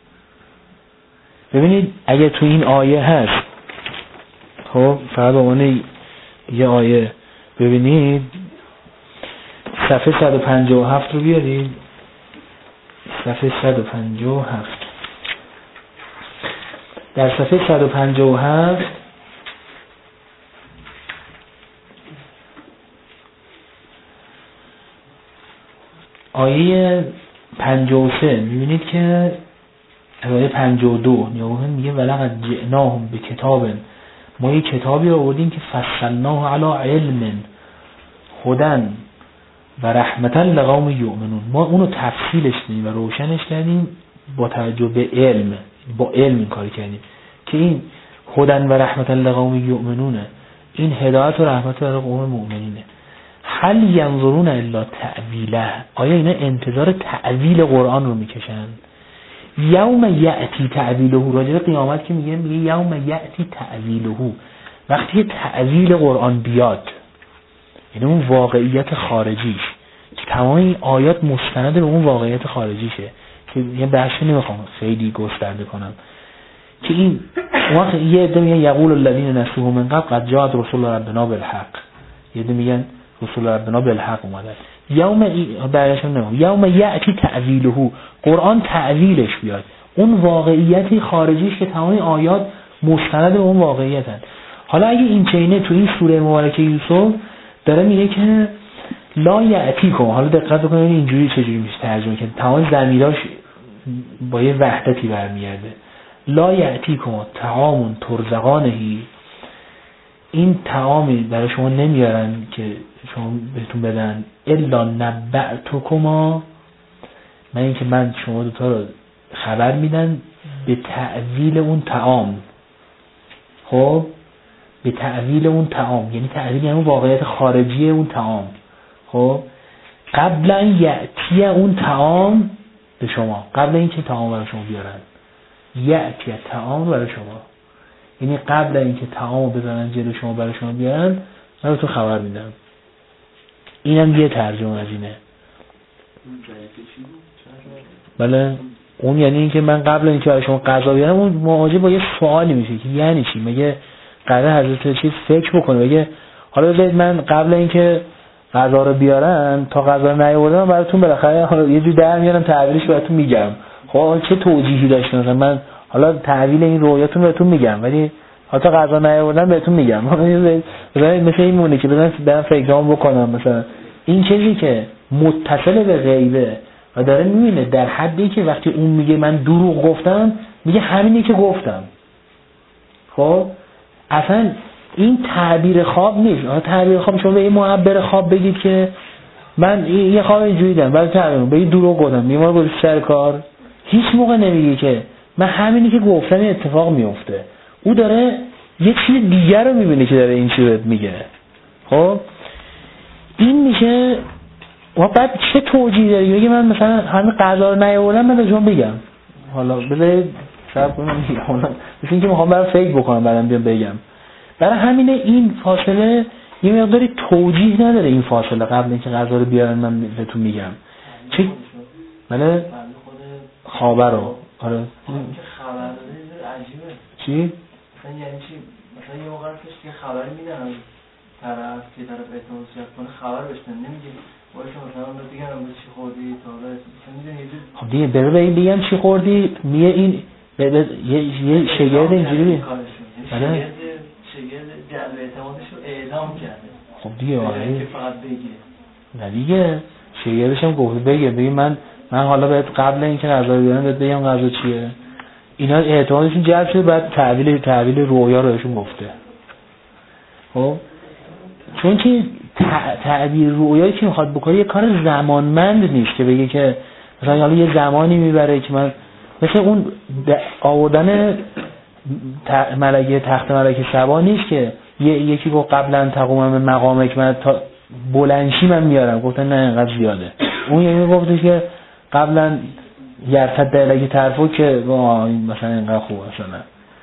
[SPEAKER 1] ببینید اگه تو این آیه هست، خب فقط به عنوان یه آیه ببینید صفحه صد و پنجاه و هفت رو بیارید، صفحه صد و پنجاه و هفت. در صفحه صد و پنجاه و هفت آیه پنجاه و سه میبینید که آیه پنجاه و دو میگه ولقد جئناهم بکتاب، ما یه کتابی آوردیم که فصلناه علی علم هدی و رحمتا لقوم یؤمنون، ما اونو تفصیلش کردیم و روشنش کردیم با توجه به علم، با علم این کاری کردیم که این هدی و رحمتا لقوم یؤمنونه، این هدایت و رحمت برای قوم مؤمنینه. هل ینظرون الا تأویله، آیا اینا انتظار تأویل قرآن رو میکشن؟ یوم یأتی تأویله، راجع به قیامت که میگه میگه یوم یأتی تأویله، وقتی تأویل قرآن بیاد، یعنی اون واقعیت خارجیش که تمام این آیات مستند به اون واقعیت خارجیشه که یه بحث نمیخوام خیلی گسترده کنم که این وقت یه عده میگن یقول الذین نسوه من قبل قد جاءت رسول ربنا بالحق، یه عده میگن رسول ربنا بالحق اومدن. یوم بعدش نمیگم یوم یأتی تأویله، قرآن تأویلش بیاد، اون واقعیتی خارجیش که تمام آیات مستند به اون واقعیتن. حالا اگه این چینه تو این سوره مبارکه یوسف داره میگه که لا یأتیکم، حالا دقت بکنید اینجوری چجوری میشه ترجمه کرد، تمام ضمیراش با یه وحدتی برمیگرده. لا یأتیکم طعام ترزقانهی، این طعامی برای شما نمیارن که شما بهتون بدن الا نبأتکما، من این که من شما دوتا رو خبر میدن به تعویل اون طعام. خب به تعویل اون طعام یعنی تعویل یعنی واقعیت خارجی اون طعام. خب قبل ان یأتی اون طعام به شما، قبل اینکه طعام برای شما بیارن، یأتی طعام برای شما یعنی قبل اینکه طعامو بزنن جلو شما برای شما بیارن من تو خبر میدم. اینم یه ترجمه از اینه. بله اون یعنی اینکه من قبل اینکه برای شما غذا بیارم اون مواجه با یه سوالی میشه که یعنی چی، مگه قراره حضرت چیز فکر بکنه بگه حالا بذارید من قبل اینکه غذا رو بیارن تا غذا رو نیاوردم براتون بالاخره حالا یه جور در میارم تعبیرش براتون میگم. خب چه توجیهی داشته مثلا من حالا تعویل این رویاتون بهتون میگم ولی حتی غذا نیاوردن بهتون میگم. مثلا مثل این مونه که بزنم برم فکرام بکنم مثلا این چیزی که متصل به غیبه و داره میبینه در حدی که وقتی اون میگه من دروغ گفتم میگه همینی که گفتم. خب اصلا این تعبیر خواب نیست. آها تعبیر خواب شما به این معبر خواب بگید که من یه خواب اینجوری دیدم بعد تعبیر بگید دروغ گفتم میمونه گذاشت سر کار، هیچ موقع نمیگه که من همینی که گفتم این اتفاق میفته. او داره یه چیز دیگر رو میبینه که داره این چیز میگه. خب این میشه و بعد چه توجیه داری؟ میگه من مثلا همین قضا رو نیاوردم من به شما بگم حالا بذارید صبر کنم میگم مثلا اینکه میخوام برام فکر بکنم بعدم بیام بگم. برای همینه این فاصله یه مقداری توجیه نداره. این فاصله قبل اینکه قضا رو بیارن من بهتون میگم چه بله خبر رو آره
[SPEAKER 2] خبر عجیبه
[SPEAKER 1] چی
[SPEAKER 2] مثلا یعنی چی مثلا یه موقع هستش که خبر میدن طرف که طرف اعتماد زیاد کنه خبر بشنن نمیگه باشه مثلا من دیگه امروز چی خوردی تا بعد میدونی.
[SPEAKER 1] خب دیگه بره به این بگم چی خوردی میگه این به یه یه شگرد اینجوری بله
[SPEAKER 2] شگرد جلب اعتمادش رو اعلام کرده.
[SPEAKER 1] خب دیگه آره
[SPEAKER 2] که فقط بگه
[SPEAKER 1] نه دیگه شگردش هم گفته بگه بگه من من حالا بهت قبل اینکه غذا بیارم بهت بگم غذا چیه. اینا اعتمادشون جلب شده بعد تعبیر تعبیر رویا رو بهشون گفته. خب چون که تعبیر رویایی که میخواد بکنه یه کار زمانمند نیست که بگه که مثلا حالا یه زمانی میبره که من مثل اون آوردن ملکه تخت ملکه سبا نیست که یه یکی گفت قبلا تقومم به مقامک من تا بلندشی من میارم گفتن نه اینقدر زیاده. اون یکی گفتش که قبلا یرتد دلگی طرفو که مثلا اینقدر خوبه مثلا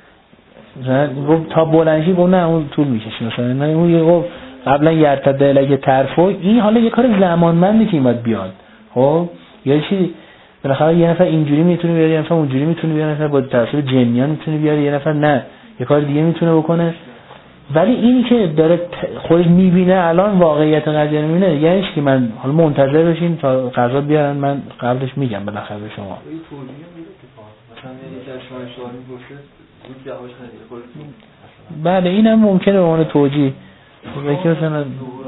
[SPEAKER 1] مثلا گفت تا بلندشی گفت نه اون طول میکشه مثلا نه اون یه گفت قبلا یرتد دلگی طرفو. این حالا یه کار زمانمندی که این باید بیاد. خب یه چی بالاخره یه نفر اینجوری میتونه بیاره یه نفر اونجوری میتونه بیاره، یه نفر با تاثیر جنیان میتونه بیاره، یه نفر نه یه کار دیگه میتونه بکنه. ولی اینی که داره خودش میبینه الان واقعیت قضیه رو میبینه یعنی که من حالا منتظر بشین تا قضا بیارن من قبلش میگم بالاخره به شما.
[SPEAKER 2] این توضیح میده مثلا یکی از شما سوال میپرسه زود جوابش ندید خودتون.
[SPEAKER 1] بله اینم ممکنه به عنوان توجیه بگی مثلا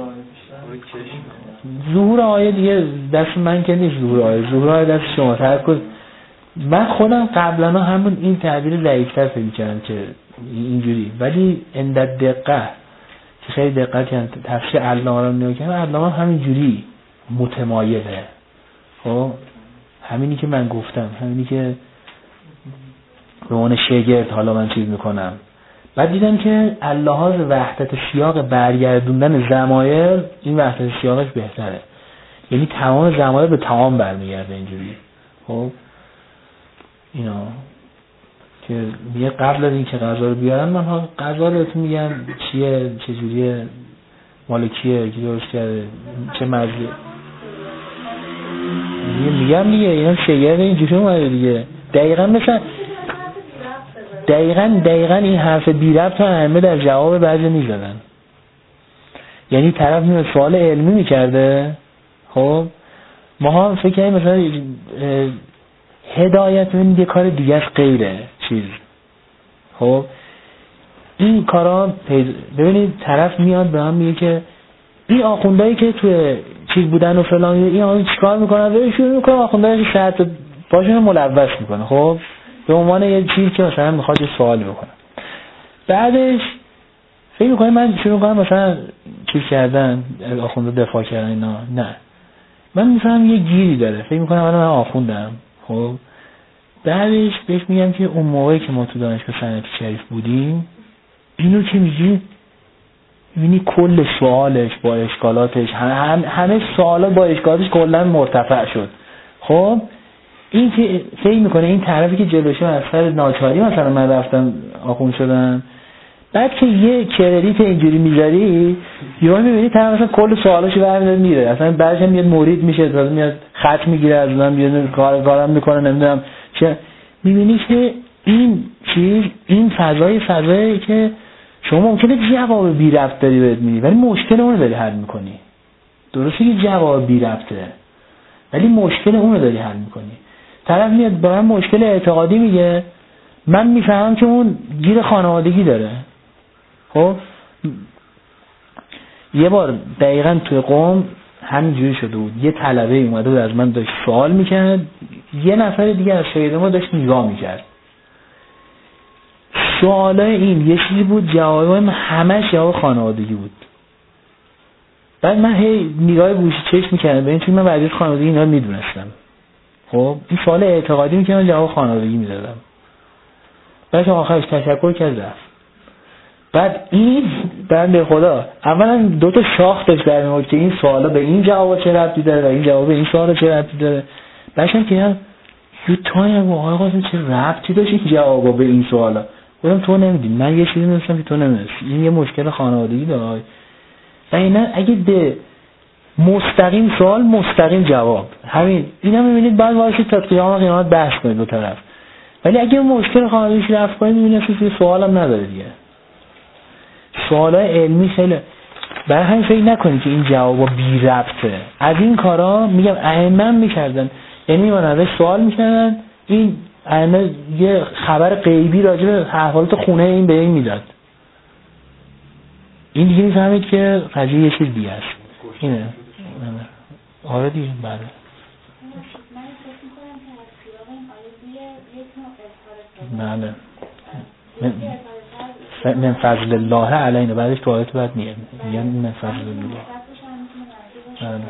[SPEAKER 1] ظهور آیه دیگه دست من که نیست. ظهور آیه ظهور آیه دست شما. ترکز من خودم قبلا همون این تعبیر ضعیف‌تر فکر می‌کردم که اینجوری، ولی اند دقت که خیلی دقت کردم تفسیر علامه رو نگاه کردم علامه همینجوری متمایزه. خب همینی که من گفتم همینی که به عنوان شگرد حالا من چیز میکنم. بعد دیدم که اللحاظ وحدت سیاق برگردوندن ضمایر این وحدت سیاقش بهتره، یعنی تمام ضمایر به تمام برمیگرده اینجوری. خب اینا که میگه قبل از این که غذا رو بیارن من ها غذا رو بهتون میگم چیه چجوریه مال کیه کی درست کرده چه مزه میگم دیگه اینا شگرد اینجوری اومده دیگه. دقیقاً مثلا دقیقاً دقیقاً این حرف بی ربط ها همه در جواب بعضی میزدن. یعنی طرف میاد سوال علمی میکرده خب ما ها فکر کنیم مثلا هدایت این یه کار دیگه از غیره چیز. خب این کارا ببینید طرف میاد به هم میگه که این آخوندهایی که توی چیز بودن و فلان این آخوند چیکار میکنن به شروع میکنه آخوندهایی که شرط باشون ملوث میکنه خب به عنوان یه چیزی که مثلا میخواد یه سوالی بکنه. بعدش فکر میکنه من شروع کنم مثلا چیز کردن آخونده دفاع کردن اینا. نه من میفهم یه گیری داره فکر میکنم من آخوندم. خب بعدش بهش میگم که اون موقعی که ما تو دانشگاه صنعتی شریف بودیم اینو که میگی میبینی کل سوالش با اشکالاتش هم همه سوالا با اشکالاتش کلا مرتفع شد. خب این که فکر میکنه این طرفی که جلوشه از سر ناچاری مثلا من رفتم آخوند شدم بعد که یه کردیت اینجوری میذاری یهو میبینی طرف مثلا کل سوالاشو برمی‌داره میره اصلا بعدش هم میاد مرید میشه تازه میاد خط میگیره از من میاد کار کارم میکنه نمیدونم چه میبینی که این چیز این فضای فضایی که شما ممکنه جواب بی ربط داری بهت میدی ولی مشکل اون رو داری حل میکنی. درسته که جواب بی ربطه ولی مشکل اون رو داری حل میکنی. طرف میاد به من مشکل اعتقادی میگه من میفهمم که اون گیر خانوادگی داره. خب یه بار دقیقاً توی قم همینجوری شده بود. یه طلبه اومده بود از من داشت سوال میکرد، یه نفر دیگه از شاگرد ما داشت نگاه میکرد. سوالای این یه چیزی بود، جوابم همش جواب خانوادگی بود. بعد من هی نگاه گوشی چشم میکردم به این، چون من وضعیت خانوادگی اینا رو میدونستم. خب این سوال اعتقادی میکردم، جواب خانوادگی میدادم. بعد آخرش تشکر کرد رفت. بعد این بنده خدا اولا دو تا شاخ داشت در میاد که این سوالا به این جواب چه ربطی داره و این جواب به این سوالا چه ربطی داره. بعدم که یه تایم آقا قاسم چه ربطی داشت این جوابا به این سوالا. گفتم تو نمیدونی، من یه چیزی می‌دونستم که تو نمی‌دونی. این یه مشکل خانوادگی داره. و اینا اگه به مستقیم سوال مستقیم جواب، همین اینا می‌بینید بعد واسه تا قیام قیامت بحث کنید دو طرف. ولی اگه مشکل خانوادگیش رفت کنید می‌بینید که سوالم نداره دیگه. سوالای علمی خیلی برای همین فکر نکنید که این جوابا بی ربطه. از این کارا میگم ائمه می‌کردن، یعنی میمونن ازش سوال می‌کردن، این ائمه یه خبر غیبی راجع به احوالات خونه این به این میداد. این دیگه می‌فهمید که قضیه یه چیز دیگه است. اینه. آره دیگه بله.
[SPEAKER 3] من فکر می‌کنم که از خیال این آیه یک نوع اظهار
[SPEAKER 1] بله. من فضل الله علینا، بعدش تو آیت بعد میاد میگن من فضل الله. بله.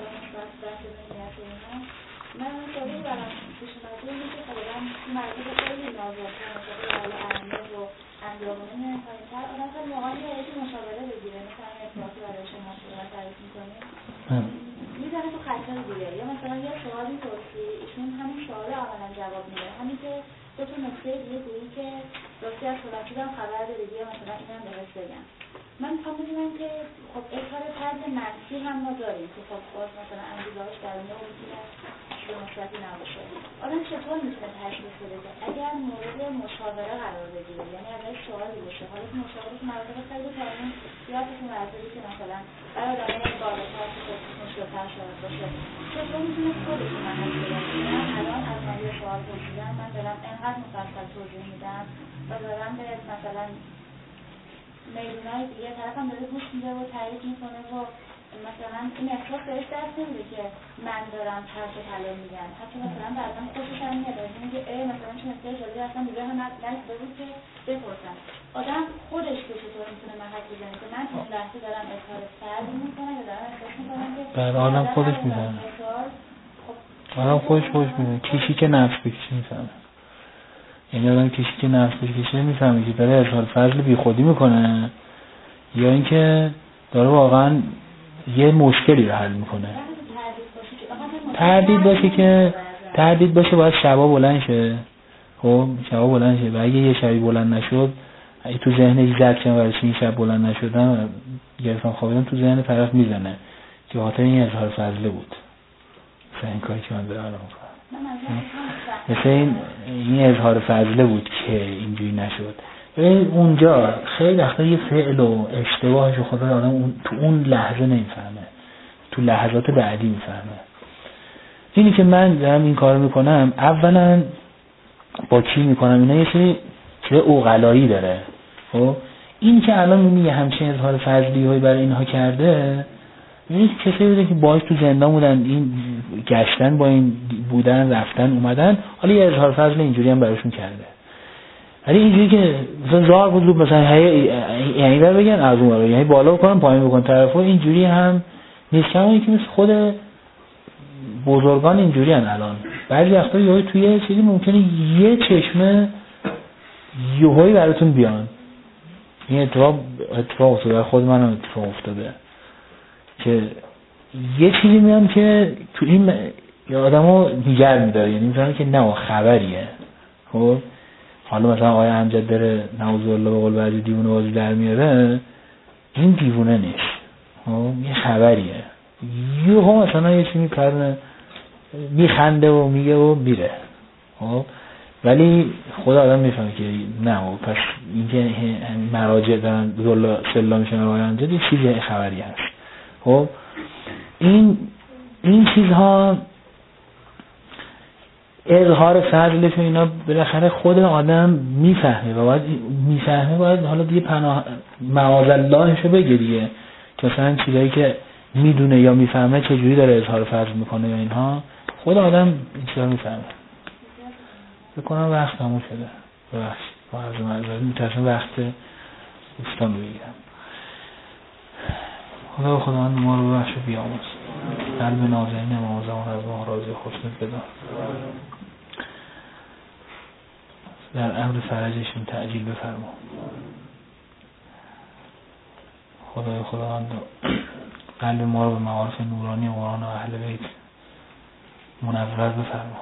[SPEAKER 3] من خیلی برام پیش اومده اینه که خیلی مربوط به خیلی نازک‌تر مثلا حالا اهمیت و اندامونه نهایت‌تر آدم خیلی موقعی باید مشاوره بگیره، مثلا اطلاعاتی برای شما صورت تعریف می‌کنیم میذاره تو خطر دیگه، یا مثلا یه سوالی پرسی ایشون همین سوال عملاً جواب میده، همین که دو تا نکته دیگه گویی که راستی از فلان چیزم خبر داره دیگه، مثلا اینم درست بگم. من میخوام بدونم که خب اظهار فرض منفی هم ما داریم که خب باز مثلا انگیزه‌اش درونه و میتونه به مثبتی نباشه. آدم چطور میتونه تشخیص بده که اگر مورد مشاوره قرار بگیره، یعنی ازش سوالی بشه، حالا که مشاوره که مراتب خیلی پایین یادتون مراتبی که مثلا برای آدمای بالاتر که خب مشکل‌تر شاید باشه، چطور میتونه خودشون محل بده؟ من الان از من یه سوال پرسیدم، من دارم انقدر مفصل توضیح میدم و دارم به مثلا میدونای دیگه طرفم داره گوش میده و تایید میکنه و مثلا این احساس بهش دست نمیده که من دارم طرف طلا میگم، حتی مثلا بعضا خوشش هم میاد از اینکه ای مثلا چون مثلا جالبی اصلا دیگه هم نشده بود که بپرسم. آدم خودش که چطور میتونه محک بزنه که من این لحظه دارم اظهار فرض میکنم یا دارم احساس میکنم که
[SPEAKER 1] بله آدم خودش میزنه، آدم خودش خودش میزنه. کشی که نفس بکشی میفهمه، یعنی آدم کشی که نفس بکشه میفهمه که داره اظهار فضل بی خودی میکنه یا اینکه داره واقعا یه مشکلی رو حل میکنه. تردید باشه که تردید باشه باید شبا بلند شه. خب شبا بلند شه و اگه یه شبی بلند نشد، اگه تو ذهنش زد که برای این شب بلند نشدم گرفتم خوابیدم، تو ذهن طرف میزنه که خاطر این اظهار فضله بود. مثلا این کاری که من دارم میکنم مثلا این این اظهار فضله بود که اینجوری نشد. ببین اونجا خیلی وقتا یه فعل و اشتباهش خدا آدم اون تو اون لحظه نمیفهمه، تو لحظات بعدی میفهمه. اینی که من دارم این کارو میکنم اولا با کی میکنم، اینا یه سری چه عقلایی داره. خب این که الان میگه همچین اظهار فضلی هایی برای اینها کرده، این کسی بوده که باهاش تو زندان بودن، این گشتن با این بودن رفتن اومدن، حالا یه اظهار فضل اینجوری هم براشون کرده. ولی اینجوری که مثلا زار بود مثلا یعنی بر بگن از اون رو یعنی بالا بکنن پایین بکنن طرفو، اینجوری هم نیست. کما که مثل خود بزرگان اینجوری هن الان. بعضی وقتا یهو توی چیزی ممکنه یه چشمه یهویی براتون بیان. این اتفاق اتفاق افتاده، خود منم اتفاق افتاده که یه چیزی میام که تو این آدمو نیگر میداره، یعنی میفهمه که نه خبریه. خب حالا مثلا آقای امجد داره نعوذ بالله به قول بعضی دیوونه بازی در میاره، این دیوونه نیست. خب یه خبریه، یهو مثلا یه چیزی میکنه میخنده و میگه و میره. خب ولی خدا آدم میفهمه که نه، پس اینکه مراجع دارن دولله سلا میشن آقای امجد یه چیزی خبری هست. خب این این چیزها اظهار فضلش و اینا بالاخره خود آدم میفهمه و باید میفهمه باید حالا دیگه پناه معاذ اللهشو بگه دیگه، که مثلا چیزایی که میدونه یا میفهمه چجوری داره اظهار فضل میکنه یا اینها، خود آدم این چیزا میفهمه. بکنم وقت تموم شده، ببخشید با عرض معذرت میترسم وقت دوستان رو بگیرم. خدا و خداوند ما رو ببخش و بیامرز، قلب نازنین امام زمان از ما راضی و خوشنود بدار، در امر فرجشون تعجیل بفرما. خدای خداوند قلب ما رو به معارف نورانی قرآن و اهل بیت منور بفرما.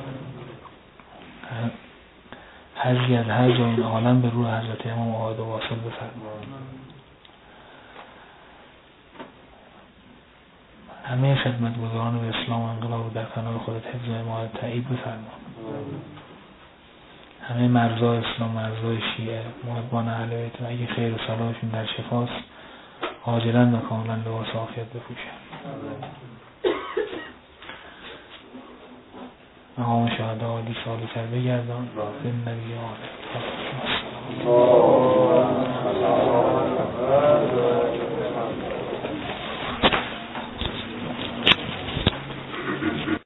[SPEAKER 1] حضی از هر جای این عالم به روح حضرت امام عاهد و واصل بفرما. همه خدمتگزاران به اسلام و انقلاب در کنار خودت حفظ و حمایت تایید بفرما. همه مرزا اسلام، مرزای شیعه، محبان اهل بیت و اگه خیر و صلاحشون در شفاست عاجلاً و کاملاً لباس عافیت بپوشن. مقام شهدا عالی سالی تر بگردان به نبی